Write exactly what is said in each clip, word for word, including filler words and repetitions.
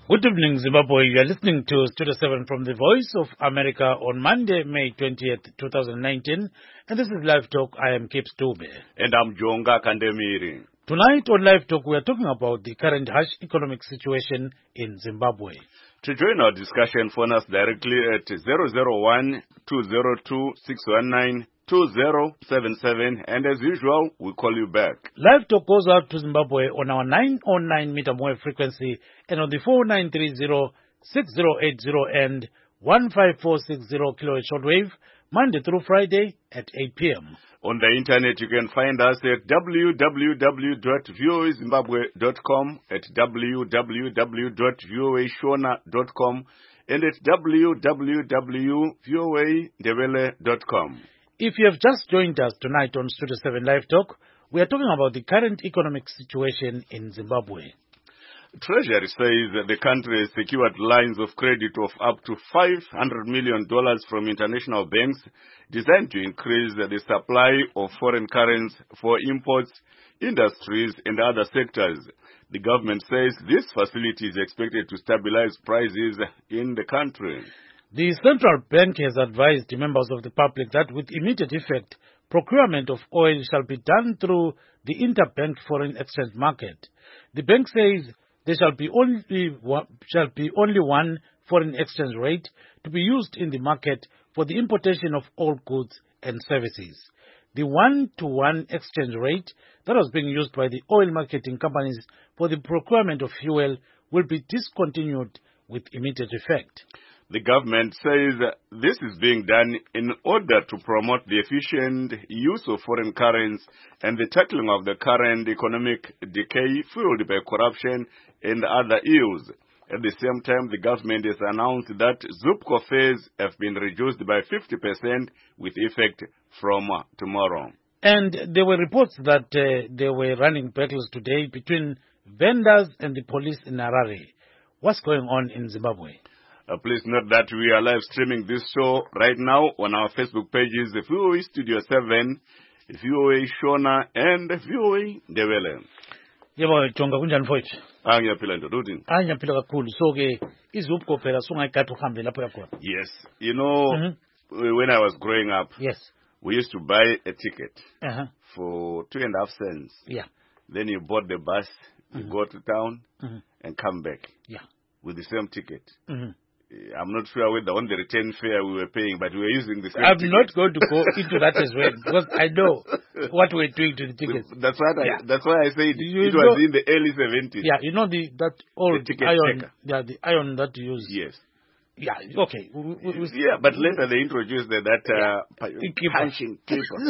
Good evening, Zimbabwe. You are listening to Studio seven from the Voice of America on Monday, May twentieth, twenty nineteen. And this is Live Talk. I am Kip Stube. And I'm Jonga Kandemiri. Tonight on Live Talk, we are talking about the current harsh economic situation in Zimbabwe. To join our discussion, phone us directly at zero zero one, two zero two, six one nine, two zero seven seven, and as usual, we call you back. Live Talk goes out to Zimbabwe on our nine oh nine meter wave frequency and on the four nine three zero, six zero eight zero and one five four six zero kilohertz shortwave, Monday through Friday at eight p m On the internet, you can find us at w w w dot voa zimbabwe dot com, at w w w dot voa shona dot com, and at w w w dot voa ndebele dot com. If you have just joined us tonight on Studio seven Live Talk, we are talking about the current economic situation in Zimbabwe. Treasury says that the country has secured lines of credit of up to five hundred million dollars from international banks designed to increase the supply of foreign currency for imports, industries, and other sectors. The government says this facility is expected to stabilize prices in the country. The central bank has advised members of the public that with immediate effect, procurement of oil shall be done through the interbank foreign exchange market. The bank says there shall be only one, shall be only one foreign exchange rate to be used in the market for the importation of all goods and services. The one-to-one exchange rate that was being used by the oil marketing companies for the procurement of fuel will be discontinued with immediate effect. The government says this is being done in order to promote the efficient use of foreign currency and the tackling of the current economic decay fueled by corruption and other ills. At the same time, the government has announced that ZUPCO fares have been reduced by fifty percent with effect from uh, tomorrow. And there were reports that uh, there were running battles today between vendors and the police in Harare. What's going on in Zimbabwe? Uh, please note that we are live streaming this show right now on our Facebook pages, V O A Studio seven, V O A Shona, and V O A Ndebele. Yebo Jonga kunjani mfowethu? Ah ngiyaphila ndoduthi. Ah ngiyaphila kakhulu. So ke izupco phela sungayikade uhambe lapho yakho. Yes. You know, mm-hmm. when I was growing up, yes, we used to buy a ticket uh-huh. for two and a half cents. Yeah. Then you bought the bus, you mm-hmm. go to town mm-hmm. and come back. Yeah. With the same ticket. Mm-hmm. I'm not sure whether on the return fare we were paying, but we were using the same I'm ticket. not going to go into that as well, because I know what we're doing to the tickets. That's what I, yeah. That's why I said you it know, was in the early seventies. Yeah, you know the that old the iron, yeah, the iron that you use. Yes. Yeah, okay. We, we, we, yeah, but later they introduced the, that uh, yeah. punching clipper.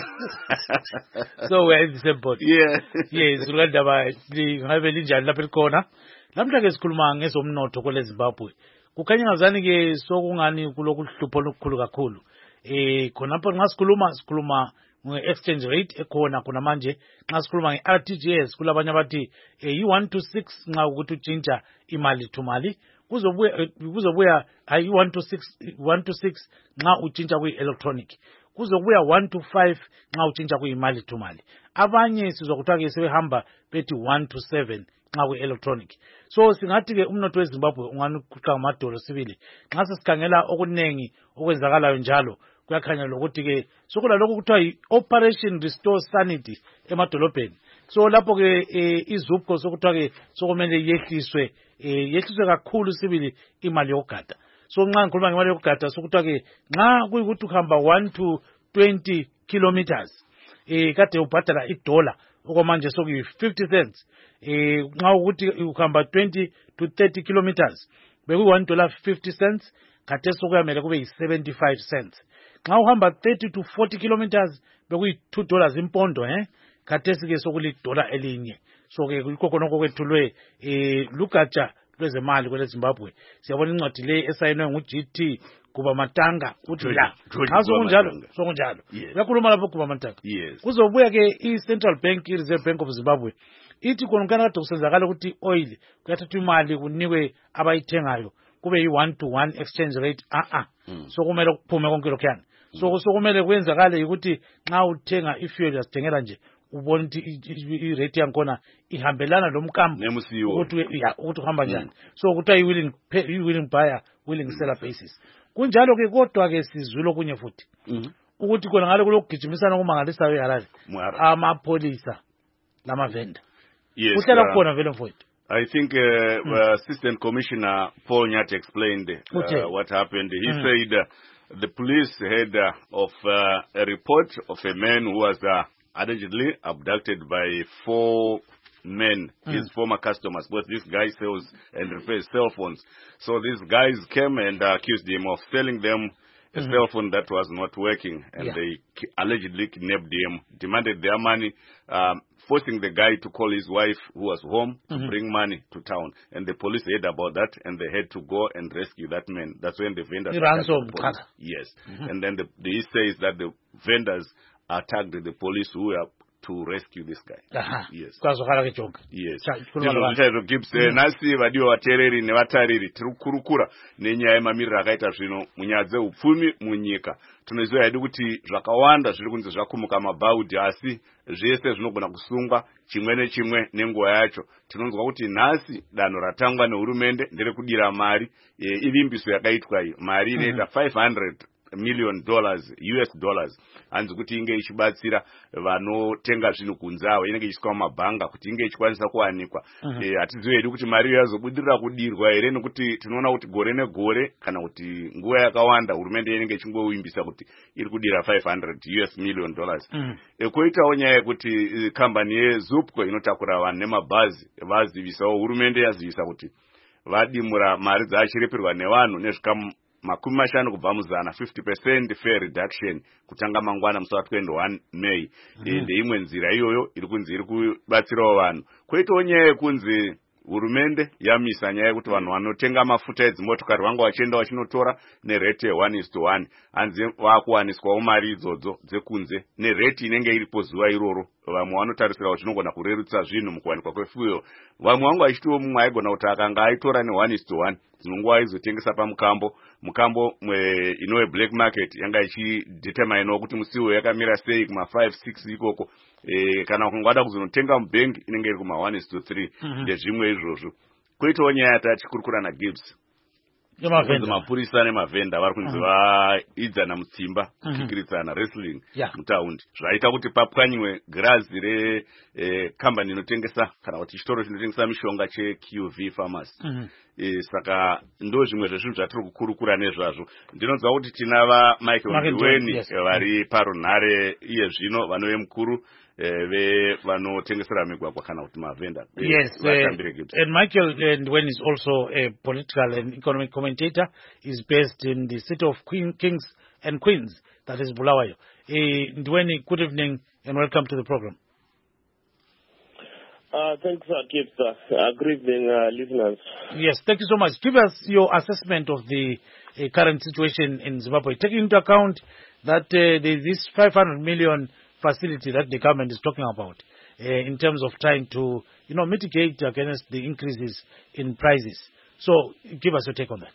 So we're in the same boat. Yeah. Yes, Rugandaba, the Havelinja Lapelkona. Namhlanje sikhuluma ngezomnotho kwele Zimbabwe. Kukhanya ngazani ke sokungani kuloku hlupho lokukhulu kakhulu. Eh khonapho nxa sikhuluma sikhuluma nge-exchange rate ekhona khona manje nxa sikhuluma nge-R T G S kulabanye abathi i one to six nxa ukuthi utshintsha imali to mali kuzobuya kuzobuya ayi one to six one to six nxa utshintsha kwi-electronic kuzobuya one to five nxa utshintsha kuyimali to mali. Abanye sizokuthiwa ke sebehamba bethi one to seven nxa kwi-electronic. So singathi ke umnotho weZimbabwe ungani kuqa ngamadolo sibili nxa sesikhangela okunengi okwenzakalayo njalo kuyakhanya lokuthi ke sokula lokho kuthiwa i-Operation Restore Sanity emadolobheni. So lapho ke izupco sokuthiwa ke sokumele yehliswe yehliswe kakhulu sibili imali yokugada. So nxa ngikhuluma ngemali yokugada sokuthiwa ke nxa kuyikuthi uhamba one to twenty kilometers eh kade ubhadala idollar okwamanje sokuyi fifty cents. Eh nxa ukuthi uhamba twenty to thirty kilometers bekuyi one dollar fifty cents kade sokuyamela kube yi seventy-five cents. Nxa uhamba thirty to forty kilometers bekuyi two dollars impondo eh kade sike sokuli dollar elinye. So ke yikho khona okwethulwe eh lugatsha lwezemali kwele Zimbabwe. Siyabona incwadi le esayinwe ngu G T kuba matanga uthi la ngaso kunjalo so kunjalo uyakhuluma lapho kuba matanga. Kuzobuya ke i-Central Bank, i-Reserve Bank of Zimbabwe ithi konke kade kusenzakala ukuthi oil kuyathathwa imali kunikwe abayithengayo kube yi one to one exchange rate ah ah so kumele kuphume konke lokhuyana. So sokumele kwenzakale ukuthi nxa uthenga ifuel yasithengela nje ubona ukuthi irate yakhona ihambelana lomkambo nemusiyo ukuthi ya ukuthi uhamba njani so kuthiwa i-willing i-willing buyer willing seller basis kunjalo ke kodwa ke sizwile okunye futhi ukuthi khona ngale kulokugijimisana kumangalisayo eHarare amapholisa lamavenda kuhlela khona vele mfowethu. I think uh, mm. uh, Assistant Commissioner Paul Nyat explained uh, okay. what happened. He mm. said uh, the police had uh, of uh, a report of a man who was uh, allegedly abducted by four men, mm. his former customers. But this guy sells and repairs cell phones. So these guys came and uh, accused him of selling them a mm-hmm. cell phone that was not working, and yeah. they ki- allegedly kidnapped him, demanded their money, um, forcing the guy to call his wife, who was home, to mm-hmm. bring money to town. And the police heard about that, and they had to go and rescue that man. That's when the vendors attacked the police. Yes. Mm-hmm. And then the, the he says that the vendors attacked the police who were to rescue this guy. Aha. Yes. Yes. Tino Gibbs nasi vadio vatereri nevatariri tiri kurukura nenyaya yemamiriro akaita zvino munyaya dzeupfumi munyika. Tinoziva hedu kuti zvakawanda zviri kunzi zvakumuka mabhaudhi asi zvese zvinogona kusungwa chimwe nechimwe nenguva yacho. Tinonzwa kuti nhasi danho ratangwa nehurumende nderekudira mari e, ivimbiso yakaitwa iyi mari inoita five hundred million dollars U S dollars hanzi kuti inge ichibatsira vanotenga zvinhu kunze avo inenge ichiiswa mumabhanga kuti inge ichikwanisa kuwanikwa. Hatizivi hedu kuti mari yazobudirira kudirwa here nekuti tinoona kuti gore negore kana kuti nguva yakawanda hurumende inenge ichingoimbisa kuti iri kudira five hundred U S million dollars. Koitawo nyaya yekuti kambani yeZupco inotakura vanhu nemabhazi vazivisawo hurumende yazivisa kuti vadimura mari dzaachiripirwa nevanhu nezvikamu makumi mashanu kubva muzana fifty percent fare reduction kutanga mangwana musi wa twenty-one May. Ndeimwe nzira iyoyo iri kunzi iri kubatsirawo vanhu. Koitawo nyaya yekunzi hurumende yamisa nyaya yekuti vanhu vanotenga mafuta edzimotokari vanga vachienda vachinotora nerate one is to one hanzi vakuwaniswawo mari idzodzo dzekunze nerate inenge iripo zuva iroro. Vamwe vanotarisira kuti zvinogona kurerutsa zvinhu mukuwanikwa kwefuyo. Vamwe vanga vachitiwo mumwe aigona kuti akanga aitora ne one is to one dzinonguva aizotengesa pamukambo mukambo inove black market yanga ichidetermine kuti musiwo yakamira sei kuma five six ikoko. E, kana kungwada kuzonotenga mubank inenge iri kuma one is to three ndezvimwe izvozvo. Koitawo nyaya yatati kurukura naGibbs mapurisa nemavenda vari kunzi vaidzana mutsimba kukikiritsana wrestling mutaundi zvaita kuti papwanyiwe girazi rekambani inotengesa kana kuti chitoro chinotengesa mishonga cheQ V Pharmacy. E, saka ndo zvimwe zvezvinhu zvatiri kukurukura nezvazvo. Ndinonzwa kuti tina vaMichael Ndiweni vari parunhare iye zvino vanove mukuru ve vanotengesera migwagwa kana kuti mavenda. Yes, uh, and Michael uh, Ndiweni is also a political and economic commentator. Is based in the city of Queen, Kings and Queens, that is Bulawayo. Uh, Ndiweni, good evening and welcome to the program. Uh, thanks, uh, Gibbs. Uh, good evening, uh, listeners. Yes, thank you so much. Give us your assessment of the uh, current situation in Zimbabwe, taking into account that uh, there is this five hundred million facility that the government is talking about uh, in terms of trying to, you know, mitigate against the increases in prices. So, give us your take on that.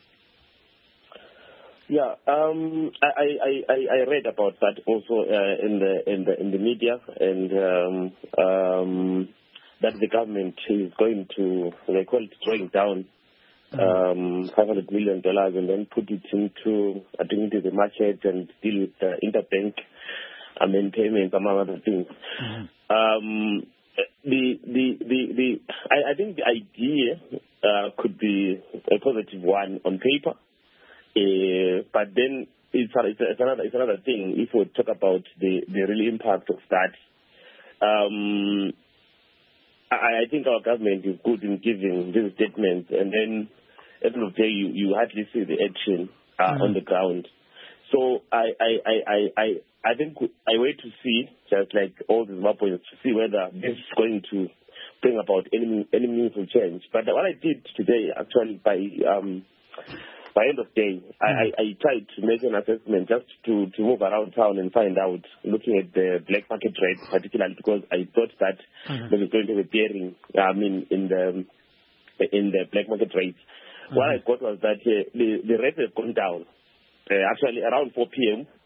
Yeah, um, I, I, I, I read about that also uh, in the in the in the media, and um, um, that the government is going to, they call it drawing down um, five hundred million dollars and then put it into, I think, into the market and deal with the interbank uh, maintenance, among other things. Mm-hmm. Um, the the the the I, I think the idea uh, could be a positive one on paper, uh, but then it's, it's, it's another it's another thing if we talk about the the real impact of that. Um, I, I think our government is good in giving these statements, and then at the end of the day, you, you hardly see the action uh, mm-hmm. on the ground. So I I, I, I, I I think I wait to see, just like all the Zimbabweans, to see whether this is going to bring about any any meaningful change. But what I did today, actually, by um, by end of day, mm-hmm. I, I, I tried to make an assessment just to, to move around town and find out, looking at the black market rate, particularly because I thought that mm-hmm. there was going to be a bearing, I mean, in the in the black market rates. Mm-hmm. What I got was that uh, the, the rate has gone down. Uh, actually, around four p.m.,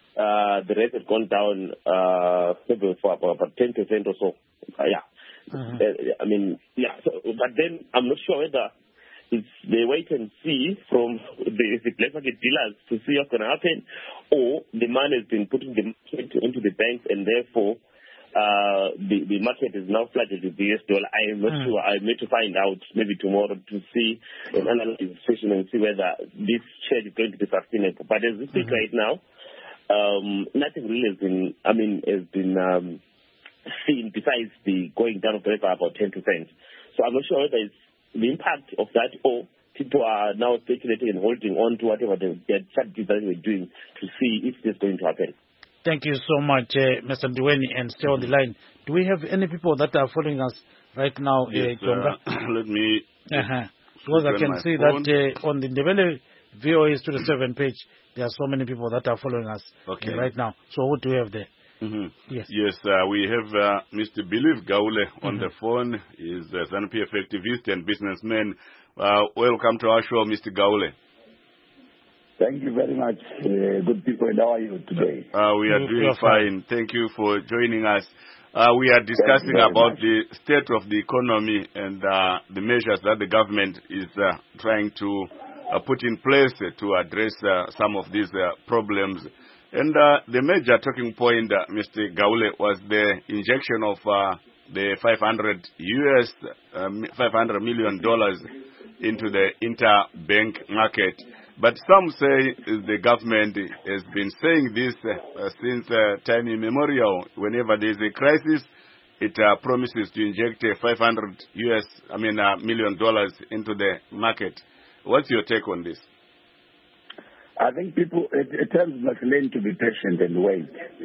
uh, the rate had gone down uh, maybe for about, about ten percent or so. Uh, yeah. Mm-hmm. Uh, I mean, yeah. So, but then I'm not sure whether it's they wait and see from the, the black market dealers to see what's going to happen, or the money has been put in the market into the banks, and therefore uh, the, the market is now flooded with the U S dollar. I am not mm. sure. I need to find out maybe tomorrow to see and analyze the situation and see whether this trade is going to be sustainable. But as we speak mm-hmm. right now, um, nothing really has been, I mean, has been um, seen besides the going down of the rate by about ten percent. So I'm not sure whether it's the impact of that, or people are now speculating and holding on to whatever they, their strategies that they're doing to see if this is going to happen. Thank you so much, uh, Mister Duweni, and stay on the line. Do we have any people that are following us right now? Yes, uh, uh, let me... Uh-huh. Because I can see phone. that uh, on the Ndebele V O A twenty-seven page, there are so many people that are following us okay. uh, right now. So what do we have there? Mm-hmm. Yes, yes uh, we have uh, Mister Believe Gaule on mm-hmm. the phone. He's a ZANU-P F activist and businessman. Uh, welcome to our show, Mister Gaule. Thank you very much. Uh, good people, how are you today? Uh, we are doing fine. Thank you for joining us. Uh, we are discussing about much. the state of the economy and uh, the measures that the government is uh, trying to uh, put in place uh, to address uh, some of these uh, problems. And uh, the major talking point, uh, Mister Gaule, was the injection of uh, the five hundred U S, um, five hundred million dollars into the interbank market. But some say the government has been saying this uh, since uh, time immemorial. Whenever there is a crisis, it uh, promises to inject uh, five hundred U S, I mean, uh, million dollars into the market. What's your take on this? I think people at, at times must learn to be patient and wait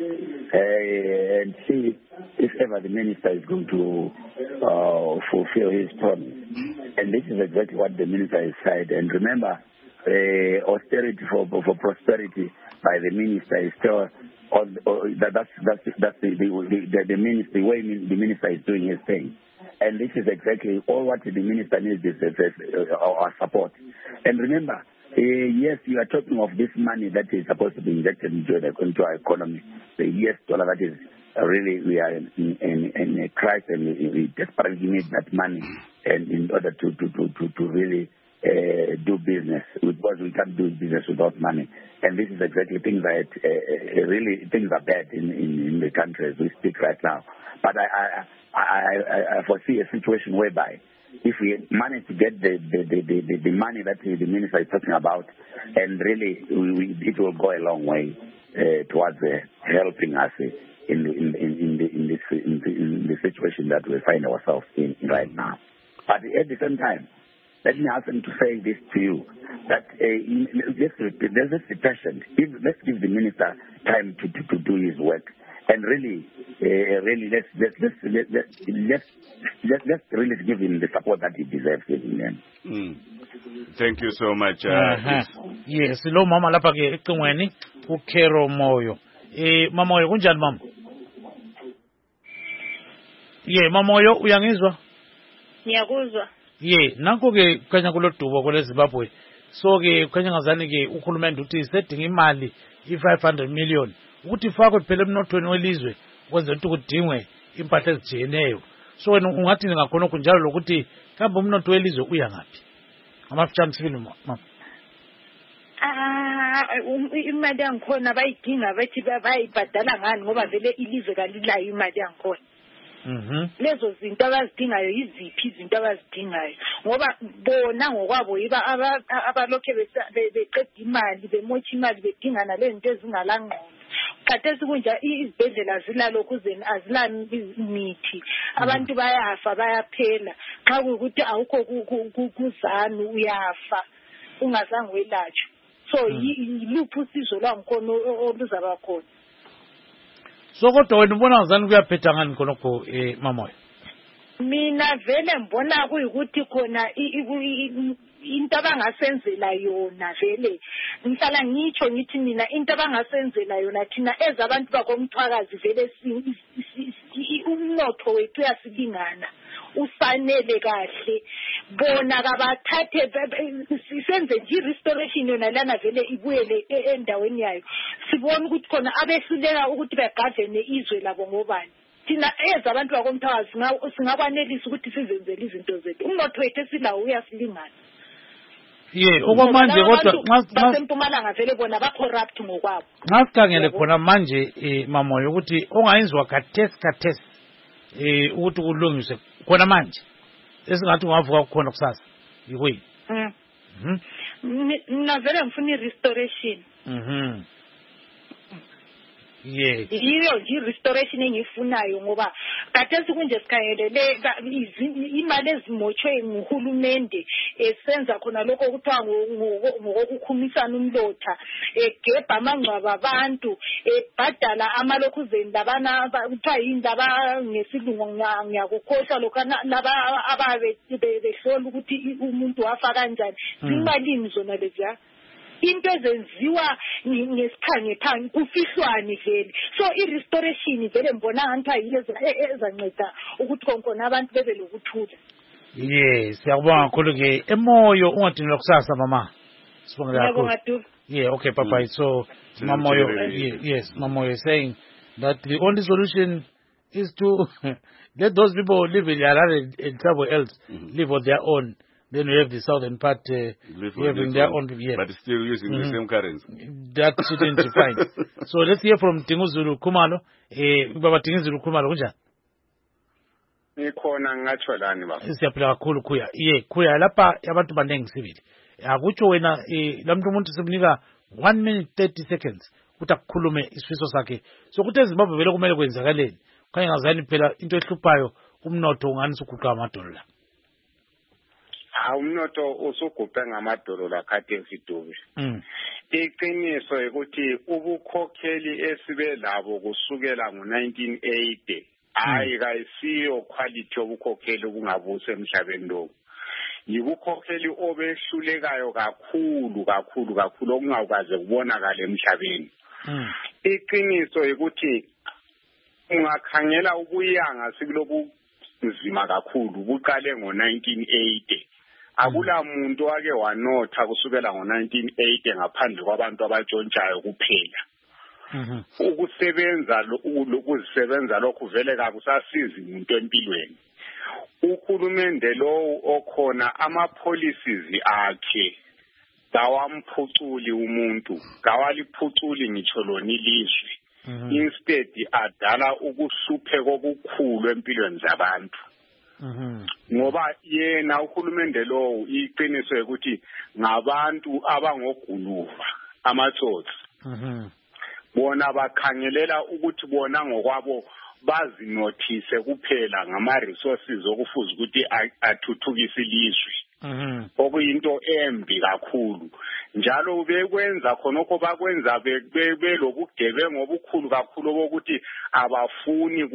uh, and see if ever the minister is going to uh, fulfill his promise. And this is exactly what the minister has said. And remember, uh, austerity for, for prosperity by the minister is still on, or that, that's that's that's the the, the, the minister the way the minister is doing his thing. And this is exactly all what the minister needs is, is, is uh, our support. And remember. Uh, yes, you are talking of this money that is supposed to be injected into, the, into our economy. The U S dollar that is uh, really, we are in, in, in a crisis and we, we desperately need that money and in order to, to, to, to, to really uh, do business, because we can't do business without money. And this is exactly things that uh, really, things are bad in, in, in the country as we speak right now. But I, I, I, I, I foresee a situation whereby if we manage to get the the, the, the, the money that the minister is talking about, and really we, we, it will go a long way uh, towards uh, helping us in, in, in, in, the, in, this, in, the, in the situation that we find ourselves in, in right now. But at the same time, let me hasten to say this to you, that uh, just, let's be patient. Let's give the minister time to, to, to do his work. And really, uh, really, let's let's let's let's let's let's, let's really give him the support that he deserves. Mm. Thank you so much. Uh, uh-huh. Yes, lo mama lapha ke ecingweni uKhero Moyo. Eh mama Moyo kunjani mama? Ye mama Moyo uyangizwa? Ngiyakuzwa. Ye nanko ke kanya kulodubo kwele Zimbabwe. So ke kanya ngazani ke uhulumende uthi sedinga imali i five hundred million. Ukuthi ifakwe phela emnothweni welizwe kwenze ukuthi kudingwe impahla ezijiyeneyo. So wena ungathi ngakhona kunjalo lokuthi kambe umnotho welizwe uya ngapi? Amafutshane sibili mama. Ah, imali yangikhona bayidinga bathi bayibhadala ngani ngoba vele ilizwe kalilayo imali yangikhona. Mhm. Lezo zinto abazidingayo iziphi izinto abazidingayo ngoba bona ngokwabo yiba abalokhe beqeda imali bemotsha imali bedingana lento ezingalangqondo. Khathesi kunja izibhedlela zilalokhu zeni azilamithi abantu bayafa bayaphela xa ukuthi awukho kuzanu uyafa ungazange welatshwa. So yiluphi usizo lwangikhona oluzaba khona? So kodwa wena ubona ngazani kuyaphetha ngani khonokho eh mama? Mina vele mbona kuyikuthi khona into abangasenzela yona vele ngihlala ngitsho ngithi mina into abangasenzela yona thina ezabantu bakomthwakazi vele umnotho wethu uyasilingana ufanele kahle bona kabathathe sisenze nje restoration yona lana vele ibuyele endaweni yayo sibona ukuthi khona abehluleka ukuthi begavene izwe labo ngobani thina eza abantu bakomthawazi singakwanelisa ukuthi sizenzele izinto zethu umnotho wethu esilawo uyasilingana yeah okwamanje kodwa basempumalanga vele bona ba corrupt ngokwabo nxa sikhangele khona manje eh Mamoyo ukuthi ongayenzwa kathesi kathesi eh ukuthi kulungiswe khona manje esingathi ungavuka kukhona kusasa yikuyini mhm mina vele ngifuna i-restoration mhm yeah yiyo nje restoration engifunayo ngoba kathesi kunje sikhangelele imali ezimochwe nguhulumende esenza khona lokho kuthiwa ngokukhumisana umlotha egebha amangcwaba abantu ebhadala amalokhuzeni labana kuthiwa yini laba ngesilungu ngiyakukhohlwa lokho laba ababe behlola ukuthi umuntu wafa kanjani imalini zona leziya into ezenziwa ngesikhange phansi kufihlwane vele so i-restoration vele mbona ngathi ayile ezanceda ukuthi konkona abantu bebe lokuthula yes siyabonga kakhulu ke emoyo ungadinela kusasa mama sibonga kakhulu yeah okay papa mm. so Mamoyo yes Mamoyo is saying that the only solution is to let those people live in Harare and travel else mm-hmm. live on their own. Then we have the southern part uh, having their own, yeah. But still using mm-hmm. the same currency. That shouldn't be fine. So let's hear from Tinguzulu Kumalo. Eh, Baba Tinguzulu Kumalo, kunja? Nikhona ngathwelani baba. Siyaphila kakhulu kuya. Ye, kuya lapha yabantu banengi sibili. Akutsho wena eh lamuntu umuntu sibunika one minute thirty seconds ukuthi akukhulume isifiso sakhe. So kuthi eZimbabwe vele kumele kwenzakaleni. Khanye ngazani phela into ehluphayo umnotho ungani suguqa amadollar. Umnotho usuguqe ngamadolo lakhathesi dubi. Iqiniso ukuthi ubukhokheli esibe labo kusukela ngo nineteen eighty hayi kayisiyo quality obukhokheli obungabuse emhlabeni lo. Yibukhokheli obehlulekayo kakhulu kakhulu kakhulu okungawukaze kubonakala emhlabeni. Iqiniso ukuthi ungakhangela ubuyanga sikulobu nzima kakhulu buqale ngo nineteen eighty. Akula muntu wake wanotha kusukela ngo nineteen eighty ngaphandle kwabantu abatshontshayo kuphela. Mhm. Ukusebenza ukuzisebenza lokhu vele kakusasizi umuntu empilweni. Uhulumende lo okhona ama policies akhe kawamphuculi umuntu, kawaliphuculi ngitsho lona ilizwe. Instead adala ukuhlupheka okukhulu empilweni zabantu. Mhm. Ngoba yena uhulumende lo iqiniso ukuthi ngabantu abangoguluva amatsotsi. Mhm. Bona bakhangelela ukuthi bona ngokwabo bazinothise kuphela ngama resources okufuza ukuthi athuthukise ilizwe. Mhm. Okuyinto embi kakhulu. Njalo bekwenza khonokho bakwenza belobugebengu obukhulu kakhulu bokuthi abafuni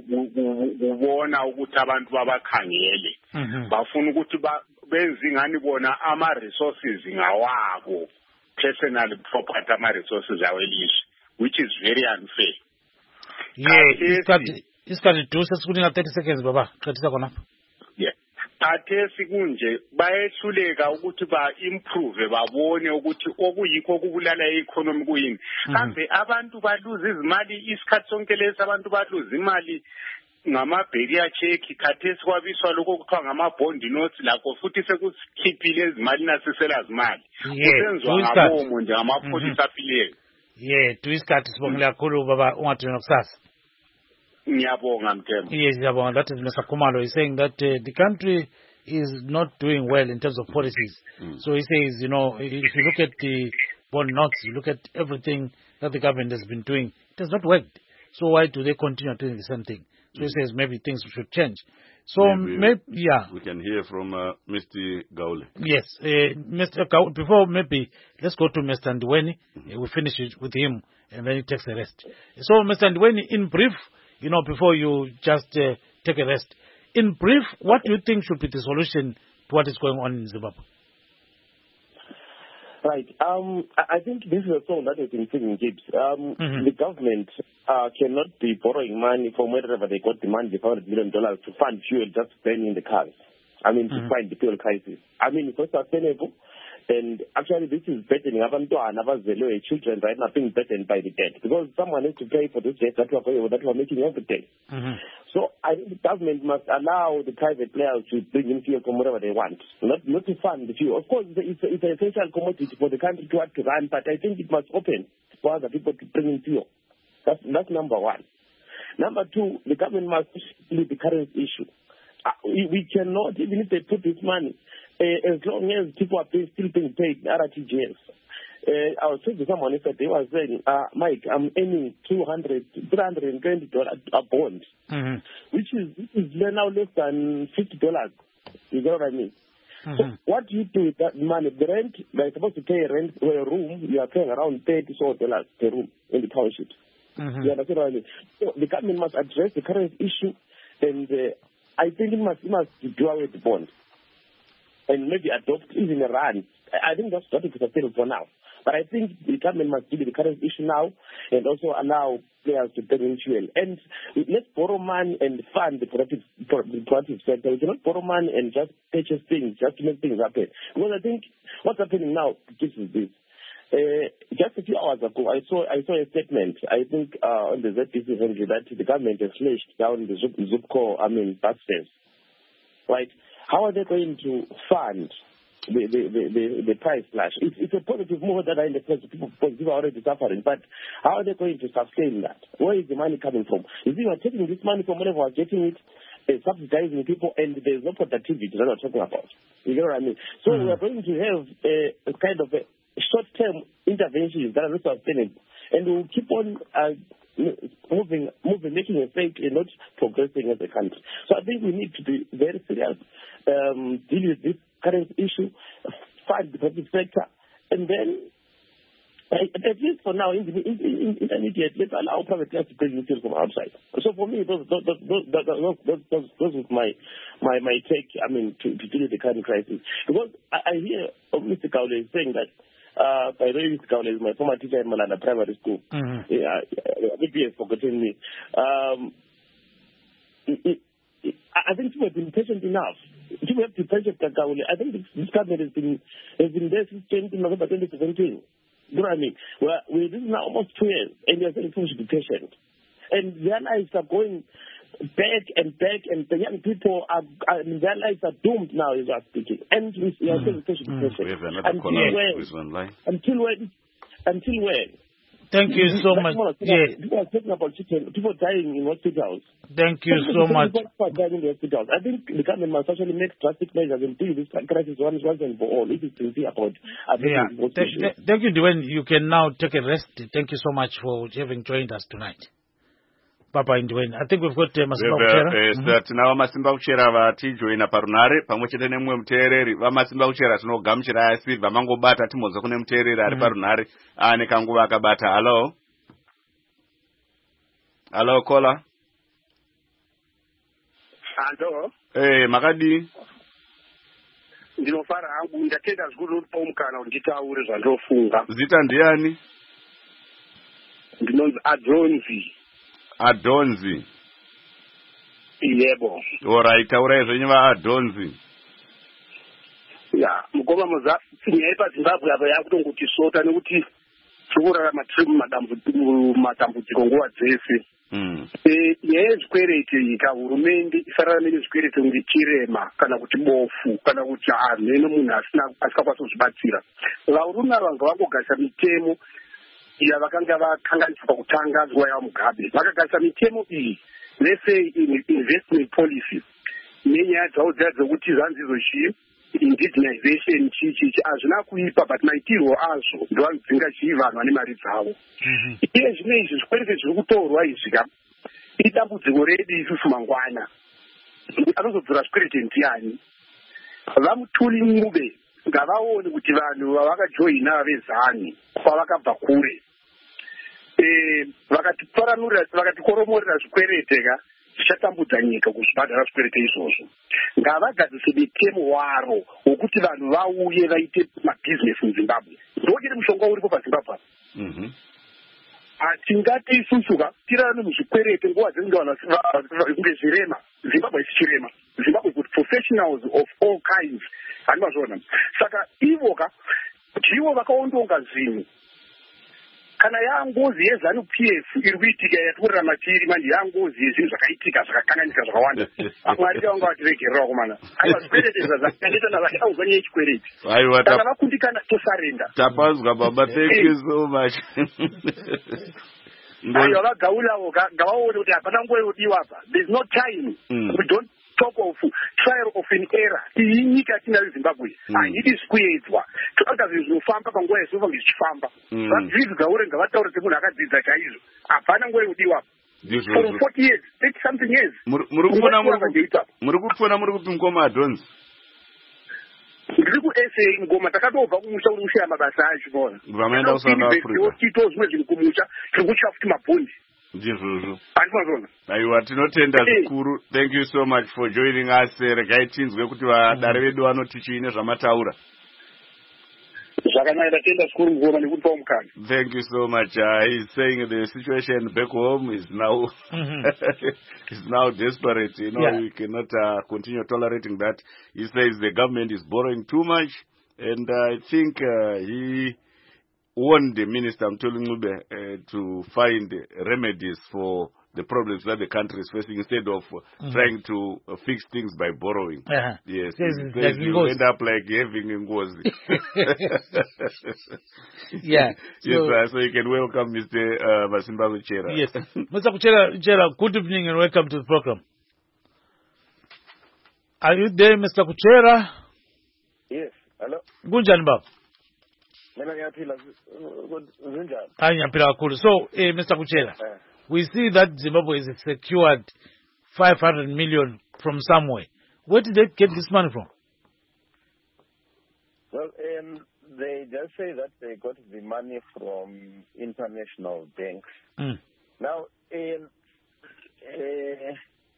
kubona ukuthi abantu babakhangele. Bafuna ukuthi benze ingani bona ama resources ngawabo, personal property ama resources awelizwe, which is very unfair. Yeah, isikhathi isikhathi dusa sikunika thirty seconds baba, qedisa khona. Yeah. Athesi kunje bayehluleka ukuthi ba improve babone ukuthi okuyikho okubulala economy kuyini. Kambe abantu baluza izimali isikhathi sonke lesi abantu baluza imali ngamabheki ya check khathesi kwabiswa lokho kuthiwa ngama bond notes lakho futhi sekusikhiphile izimali nasisela izimali. Kusenzwa ngabomo nje amapholisa afileyo. Yeah, to isikhathi sibongela kakhulu baba ungathina kusasa. Ngiyabonga Mthembu. Yes, ngiyabonga. That is Mister Kumalo is saying that uh, the country is not doing well in terms of policies. Mm. So he says, you know, if you look at the bond notes, you look at everything that the government has been doing, it has not worked. So why do they continue doing the same thing? So mm. he says maybe things should change. So maybe, maybe yeah. We can hear from uh, Mister Gaule. Yes, uh, Mister Gaule, before maybe let's go to Mister Ndweni. Mm-hmm. We finish it with him and then he takes the rest. So Mister Ndweni, in brief, you know, before you just uh, take a rest. In brief, what do you think should be the solution to what is going on in Zimbabwe? Right. Um, I I think this is a song that has been singing, Gibbs. Um, Mhm. The government uh, cannot be borrowing money from wherever they got the money, the five hundred million dollars to fund fuel just burning the cars. I mean, to Mhm. find the fuel crisis. I mean, it's not sustainable. And actually, this is burdening abantwana abazelewe, children right now being burdened by the debt because someone has to pay for this debt that we are paying, that we are making every day. Mhm. So I think the government must allow the private players to bring in fuel from wherever they want, not not to fund the fuel. Of course, it's, a, it's an essential commodity for the country to have to run, but I think it must open for other people to bring in fuel. That's that's number one. Number two, the government must deal with the current issue. Uh, we, we cannot, even if they put this money, uh, as long as people are pay, still being paid R T G S. Uh, I was saying to someone yesterday, they were saying, uh, Mike, I'm earning two hundred, three hundred twenty dollars a bond, Mhm. which is, which is now less than fifty dollars. You know what I mean? Mhm. So what do you do with that money? The rent, they're supposed to pay a rent for a room, you are paying around thirty dollars per room in the townships. Mhm. You understand what I mean? So the government must address the current issue, and uh, I think it must, it must do away with the bond. And maybe adopt even a run. I I think that's what is sustainable for now. But I think the government must deal with the current issue now and also allow players to bring in fuel. And let's borrow money and fund the productive, the productive sector. We cannot borrow money and just purchase things, just to make things happen. Because I think what's happening now is this. Uh, just a few hours ago, I saw I saw a statement, I think, uh, on the Z B C Henry that the government has slashed down the Zup, Zupco, I mean, bus fares. Right? How are they going to fund the the, the, the, the price slash? It's, it's a positive move that are in the place. People, people are already suffering. But how are they going to sustain that? Where is the money coming from? You see, we're taking this money from wherever we're getting it, uh, subsidizing people, and there's no productivity that we're talking about. You know what I mean? So mm. we're going to have a, a kind of a short-term interventions that are not sustainable. And we'll keep on uh, moving, moving, making a fake and not progressing as a country. So I think we need to be very serious, um, deal with this current issue, fight the public sector, and then, uh, at least for now, in the in, in, intermediate, let's allow private players to bring material from outside. So for me, those those those those, those, those, those, those is my my my take. I mean, to, to deal with the current crisis, because I, I hear Mister Kaule saying that. Uh, by the way, Mister Kaule is my former teacher in Malanda Primary School. Mm-hmm. Yeah, maybe he has forgotten me. Um, it, it, it, I think people have been patient enough. People have to be patient, Kaule. I think this, this government has been has been there since November twenty seventeen. You know what I mean? Well, we, this is now almost two years, and they're saying people should be patient. And their lives are going back and back, and the young people are, are their lives are doomed now as we are speaking. And we are saying people should be patient. We have another until caller when? who's online. Until when? Until when? Thank you so much. Yeah. People are talking about chicken, people dying in hospitals. Thank you so much. People are dying in the hospitals. I think the government must actually make drastic measures and deal with this crisis once and for all. It is to be about yeah. Th- th- Thank you, Dwayne. You can now take a rest. Thank you so much for having joined us tonight. Papa Indwene. I think we've got uh, Masimba Kuchera. Tinawo Masimba Kuchera vatijoina parunare pamwe chete nemumwe muteereri vaMasimba Kuchera tinogamuchira asi vamangobata timozo kune muteereri ari parunare ane kanguva akabata. Hello. Hello Kola. Hello. Eh makadi. Ndinofara hangu ndatenda zvikuru pomukana kuti nditaure zvandofunga. Zita ndiani? Ndinonzi Adonzi. Adonzi. Yebo. Alright, taurai zvenyu vaAdonzi. Ya, mukoma muza nyaya yepaZimbabwe apa yakutongoti sota nekuti tikurarama tiri mumadambudziko nguva dzese. Mm. Eh, nyaya yezvikwereti nyika hurumende isararame nezvikwereti kunge chirema kana kuti bofu kana kuti hamheno munhu asina asikakwanisa kuzvibatsira. Varume vanga vangogarisa mitemo iya vakanga vakanganiswa kutanga zuva yavo Mugabe. Vakagarisa mitemo iyi let's investment policy nenyaya dzavo dziya dzokuti zvanzizo chii indigenization chichi hazvina kuipa but maitirwo azvo ndoanodzinga chii vanhu vane mari dzavo. Iye zvino izvi zvikwereti zviri kutorwa izvi ka idambudziko redu isusu mangwana. Anozodzora zvikwereti ndiani? Vamutuli Ngube ngavaone kuti vanhu vavakajoina vezani kwavakabva kure. Eh, vakatiparanurira vakatikoromorera zvikwereti ka zvichatambudza nyika kuzvibhadhara zvikwereti izvozvo. Ngavagadzise mitemo waro wokuti vanhu vauye vaite mabhizinesi muZimbabwe. Ndochiri mushonga uripo paZimbabwe. Hatingati isusuka tirarame muzvikwereti nguva dzinenge vanhu zvirema. Zimbabwe isichirema. Zimbabwe with professionals of all kinds. Handivazvona. Saka ivoka ndivo vakaondonga zvinhu. Kana yangozi yeZanu P F iri kuitika yatikurira matiri manje yangozi yezvinhu zvakaitika zvakakanganika zvakawanda. Mwari vanga vatiregerera kumana. Aiwa zvikweretedza zvakaita navashauzanye yechikwereti. Kana vakundikana tosarenda. Tapazwa baba, thank you so much. Aiwa vagaulawo ngavaone kuti hapana nguva yodiwa apa. There is no time. Mm. We don't talk of trial of an error. Iyi nyika tinayo Zimbabwe. Haidi kuedzwa. Toka zvinhu zvinofamba panguva yatinofamba zvichifamba. Vadzidzi gaure ngavataure semunhu akadzidza chaizvo. Hapana nguva yodiwa. For forty years, thirty something years. Muri kupfona muri kupi Ngoma Adonzi? Ndiri ku-S A Ngoma, takatobva kumusha uri kushaya mabasa acho bona. Vamaenda kuSouth Africa. Tito zvimwe zviri kumusha, tiri kutya futi mabhondi. Ndizvozvo. Handimazvona. Aiwa, tinotenda zvikuru. Thank you so much for joining us. Regai tinzwe kuti vadare vedu vanoti chiine zvamataura. Thank you so much. Uh, he's saying the situation back home is now mm-hmm. is now desperate. You know, yeah. We cannot uh, continue tolerating that. He says the government is borrowing too much, and uh, I think uh, he warned the minister, I'm telling you, uh, to find remedies for the problems that the country is facing instead of uh, mm-hmm. trying to uh, fix things by borrowing. Uh-huh. Yes, yes you goes. End up like having a ngozi. Yeah. So, yes, uh, so you can welcome Mister Uh, Masimba Kuchera. Yes. Mister Kuchera, Kuchera, good evening and welcome to the program. Are you there, Mister Kuchera? Yes. Hello. Gunjan Bab. So, eh, Mister Kuchera. Uh. We see that Zimbabwe has secured five hundred million from somewhere. Where did they get this money from? Well, um, they just say that they got the money from international banks. Mm. Now, um, uh,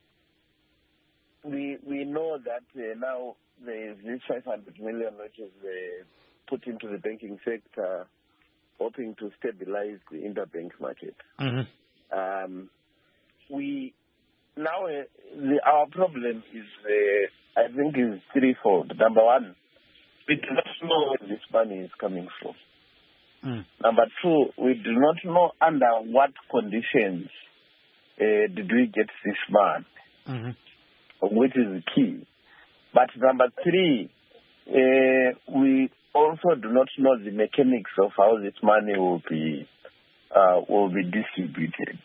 we we know that uh, now there is this five hundred million which is uh, put into the banking sector, hoping to stabilize the interbank market. Mm-hmm. Um, we now uh, the, our problem is uh, I think is threefold. Number one, we do not know where this money is coming from. Mm. Number two, we do not know under what conditions uh, did we get this money, mm-hmm. which is key. But number three, uh, we also do not know the mechanics of how this money will be Uh, will be distributed.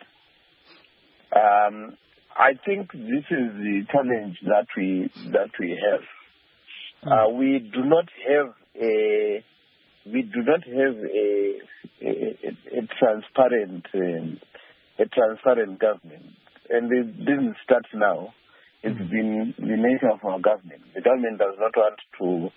Um, I think this is the challenge that we that we have. Mm. Uh, we do not have a we do not have a a, a transparent um, a transparent government, and it didn't start now. It's mm. been the nature of our government. The government does not want to.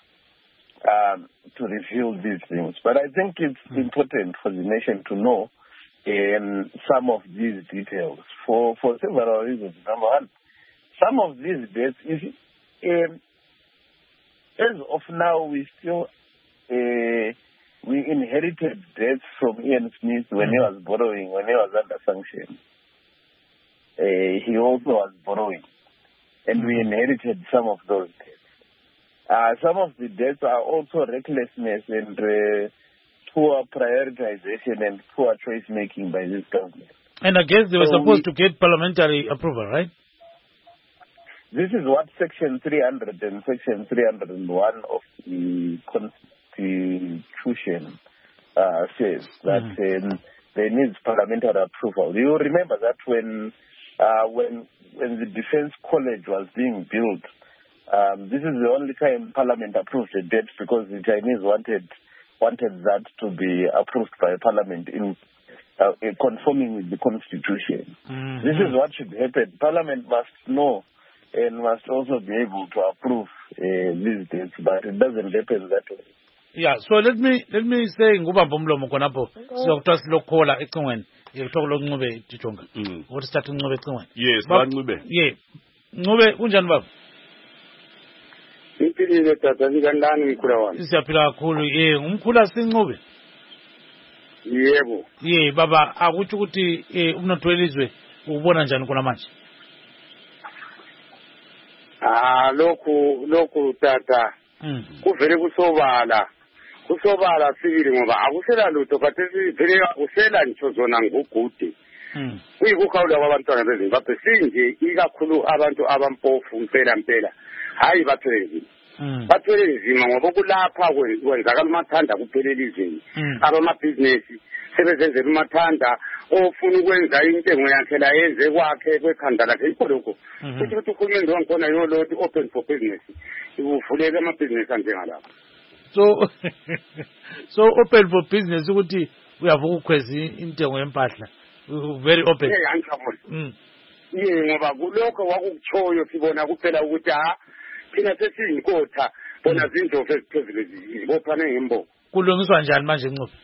Um, to reveal these things. But I think it's mm. important for the nation to know um, some of these details for, for several reasons. Number one, some of these debts, is, um, as of now, we still uh, we inherited debts from Ian Smith when mm. he was borrowing, when he was under sanction. Uh, he also was borrowing. And mm. we inherited some of those debts. Uh, some of the debts are also recklessness and uh, poor prioritization and poor choice making by this government. And I guess they were so supposed we, to get parliamentary approval, right? This is what Section three hundred and Section three hundred one of the Constitution uh, says, that mm-hmm. um, there needs parliamentary approval. You remember that when uh, when when the Defense College was being built, Um, this is the only time Parliament approved a debt because the Chinese wanted wanted that to be approved by Parliament in uh, conforming with the Constitution. Mm-hmm. This is what should happen. Parliament must know and must also be able to approve uh, these debts, but it doesn't happen that way. Yeah, so let me let me say ngubamba umlomo khonapho sizokuthiwa silokhola ecingweni Yekuthola loNcube Tijonga. What start uNcube ecingweni? Yes, baNcube. Yeah. Ncube unjani baba? Impilile tata ngikandani mkhula wami. Siyaphila kakhulu. Eh umkhula siNcube. Yebo. Yeah baba akuthi ukuthi eh umnotho welizwe ubona njani kona manje? Ah lokhu lokhu tata. Mm. Kuvele kusobala. Kusobala sibili ngoba akusela lutho kathesi vele usela ngisho zona ngugude. Mm. Kuyikukhawula kwabantwana beZimbabwe sinje ikakhulu abantu abampofu mpela mpela. Hayi bathwele nzima. Mm. Bathwele nzima ngoba kulapha kwenzakala umathanda kuphelela izweni. Mm. Abamabhizinesi sebezenzela umathanda ofuna ukwenza intengo yakhe la yenze kwakhe kwekhanda lakhe ikho lokho. Futhi ukuthi uhulumeni wangikhona yoloti open for business. Uvuleke amabhizinesi anjengalapha. So so open for business ukuthi uyavuka ukhweza intengo yempahla. Very open. Yeah, anjabule. Mm. Yeah, ngoba kulokho wakukuchoyo sibona kuphela ukuthi ha thina sesiyinkotha bona zindlovu eziphezulu zibophane ngembo. Kulungiswa njani manje Ncube?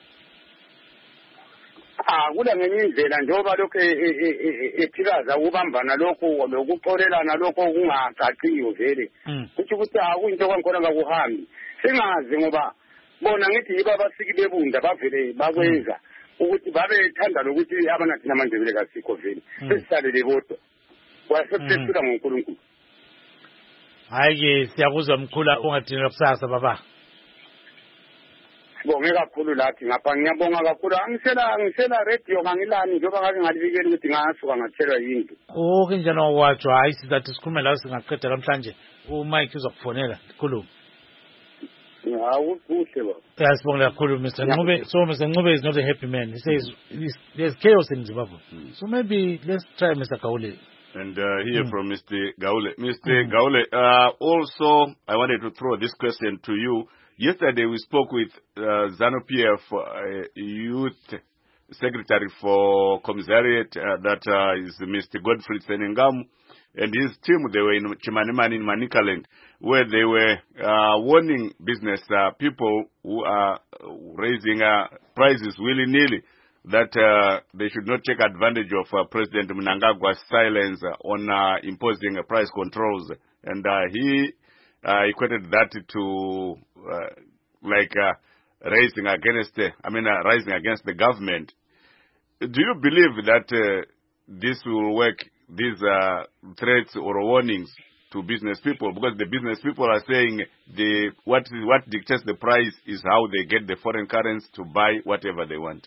Ah kula ngenye indlela njengoba lokho ephikaza ukubambana lokho lokuxolelana lokho kungacaciyo vele. Kuthi ukuthi akuyinto kwankhona ngakuhambi. Singazi ngoba bona ngithi yiba abasiki bebunda bavele bakwenza ukuthi babe thanda lokuthi abanathi namanje vele kasikho vele sesisalele bodwa kwasekuthula ngoNkulunkulu. Hayi ke siyakuzwa mkhula ungadinga kusasa baba. Sibonge kakhulu lathi ngapha ngiyabonga kakhulu angisela angisela radio ngangilani njengoba ngake ngalibikela ukuthi ngasuka ngathelwa yindlu. Oh kanjani wawatsho hayi sizathi sikhulume la singaqeda namhlanje uMike uzokufonela khuluma. Hawu kuhle baba. Yes, Bonga Kulu, Mister Ncube. So Mister Ncube is not a happy man. He says there's chaos in Zimbabwe. Mm. So maybe let's try Mister Gaule. And uh, hear mm. from Mister Gaule. Mister Mm. Gaule, uh, also I wanted to throw this question to you. Yesterday we spoke with uh, ZANU-P F uh, Youth Secretary for Commissariat, uh, that uh, is Mister Godfrey Senengamu, and his team. They were in Chimanimani in Manicaland, where they were uh, warning business uh, people who are raising uh, prices willy-nilly that uh, they should not take advantage of uh, President Mnangagwa's silence uh, on uh, imposing uh, price controls. And uh, he uh, equated that to uh, like uh, raising against, uh, I mean, uh, rising against the government. Do you believe that uh, this will work, these uh, threats or warnings to business people? Because the business people are saying the what what dictates the price is how they get the foreign currency to buy whatever they want.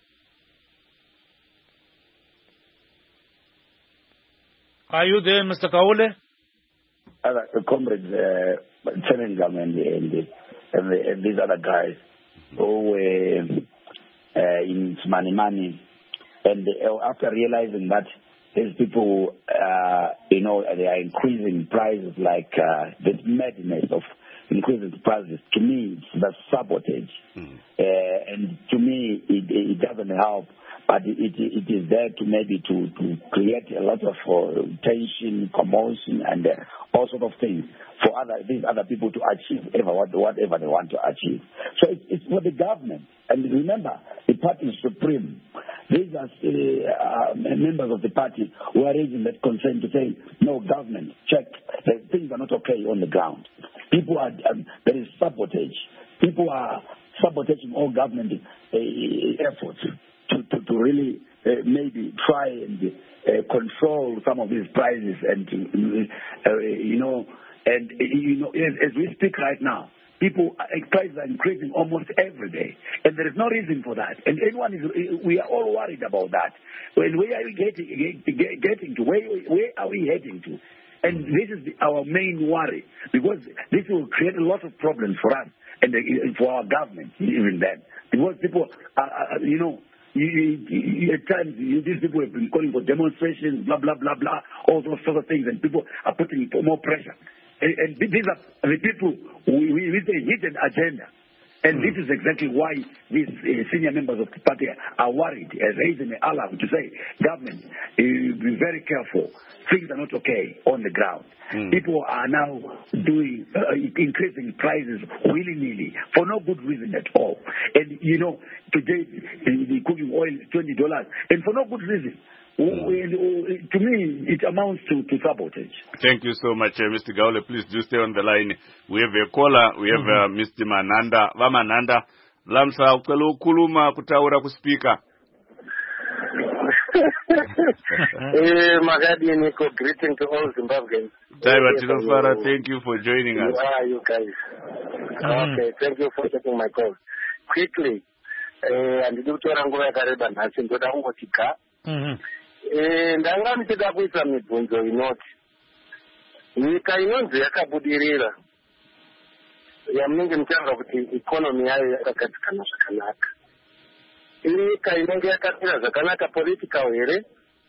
Are you there, Mister Kaule? Uh, comrades, uh, Senengam and, and, and, and these other guys who were uh, in Chimanimani, and uh, after realizing that these people, uh, you know, they are increasing prices like uh, the madness of increasing prices. To me, it's the sabotage. Mm. Uh, and to me, it, it doesn't help, but it, it is there to maybe to, to create a lot of uh, tension, commotion, and uh, all sort of things for other these other people to achieve whatever, whatever they want to achieve. So it's, it's for the government. And remember, the party is supreme. These are uh, members of the party who are raising that concern to say, no, government, check. Things are not okay on the ground. People are, um, there is sabotage. People are sabotaging all government uh, efforts to, to, to really uh, maybe try and uh, control some of these prices and, uh, you know, and, you know, as, as we speak right now, people, prices are increasing almost every day, and there is no reason for that. And anyone is, we are all worried about that. When where are we getting, getting to? Where, where are we heading to? And this is the, our main worry, because this will create a lot of problems for us and for our government, even then. Because people, are, you know, you, you, at times you, these people have been calling for demonstrations, blah, blah, blah, blah, all those sort of things, and people are putting more pressure. And, and these are the people with a hidden agenda. And mm. this is exactly why these uh, senior members of the party are worried, uh, raising an alarm to say, government, uh, be very careful. Things are not okay on the ground. Mm. People are now doing uh, increasing prices willy-nilly for no good reason at all. And, you know, today the, the cooking oil is twenty dollars, and for no good reason. Mm. To me, it amounts to, to sabotage. Thank you so much, uh, Mister Gaule. Please do stay on the line. We have a caller. We have mm-hmm. uh, Mister Mananda. Vamananda. Lamsa ukalo kuluma kutaura kuspika. Eh, Magadi Nico, greeting to all Zimbabweans. Taiwa Tinofara, thank you for joining us. How are you guys? Mm-hmm. Okay, thank you for taking my call. Quickly, eh, and you to Rango Yakareba Nasin, but I want to car. And I want to get with some bunzo inoti. Nyika inonzi yakabudirira. Yamunenge mchanga kuti economy yayo yakagadzikana zvakanaka. Nyika inenge yakatira zvakanaka political here.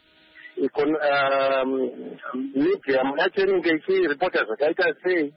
Um, media yacho inenge ichiripota zvakaita sei.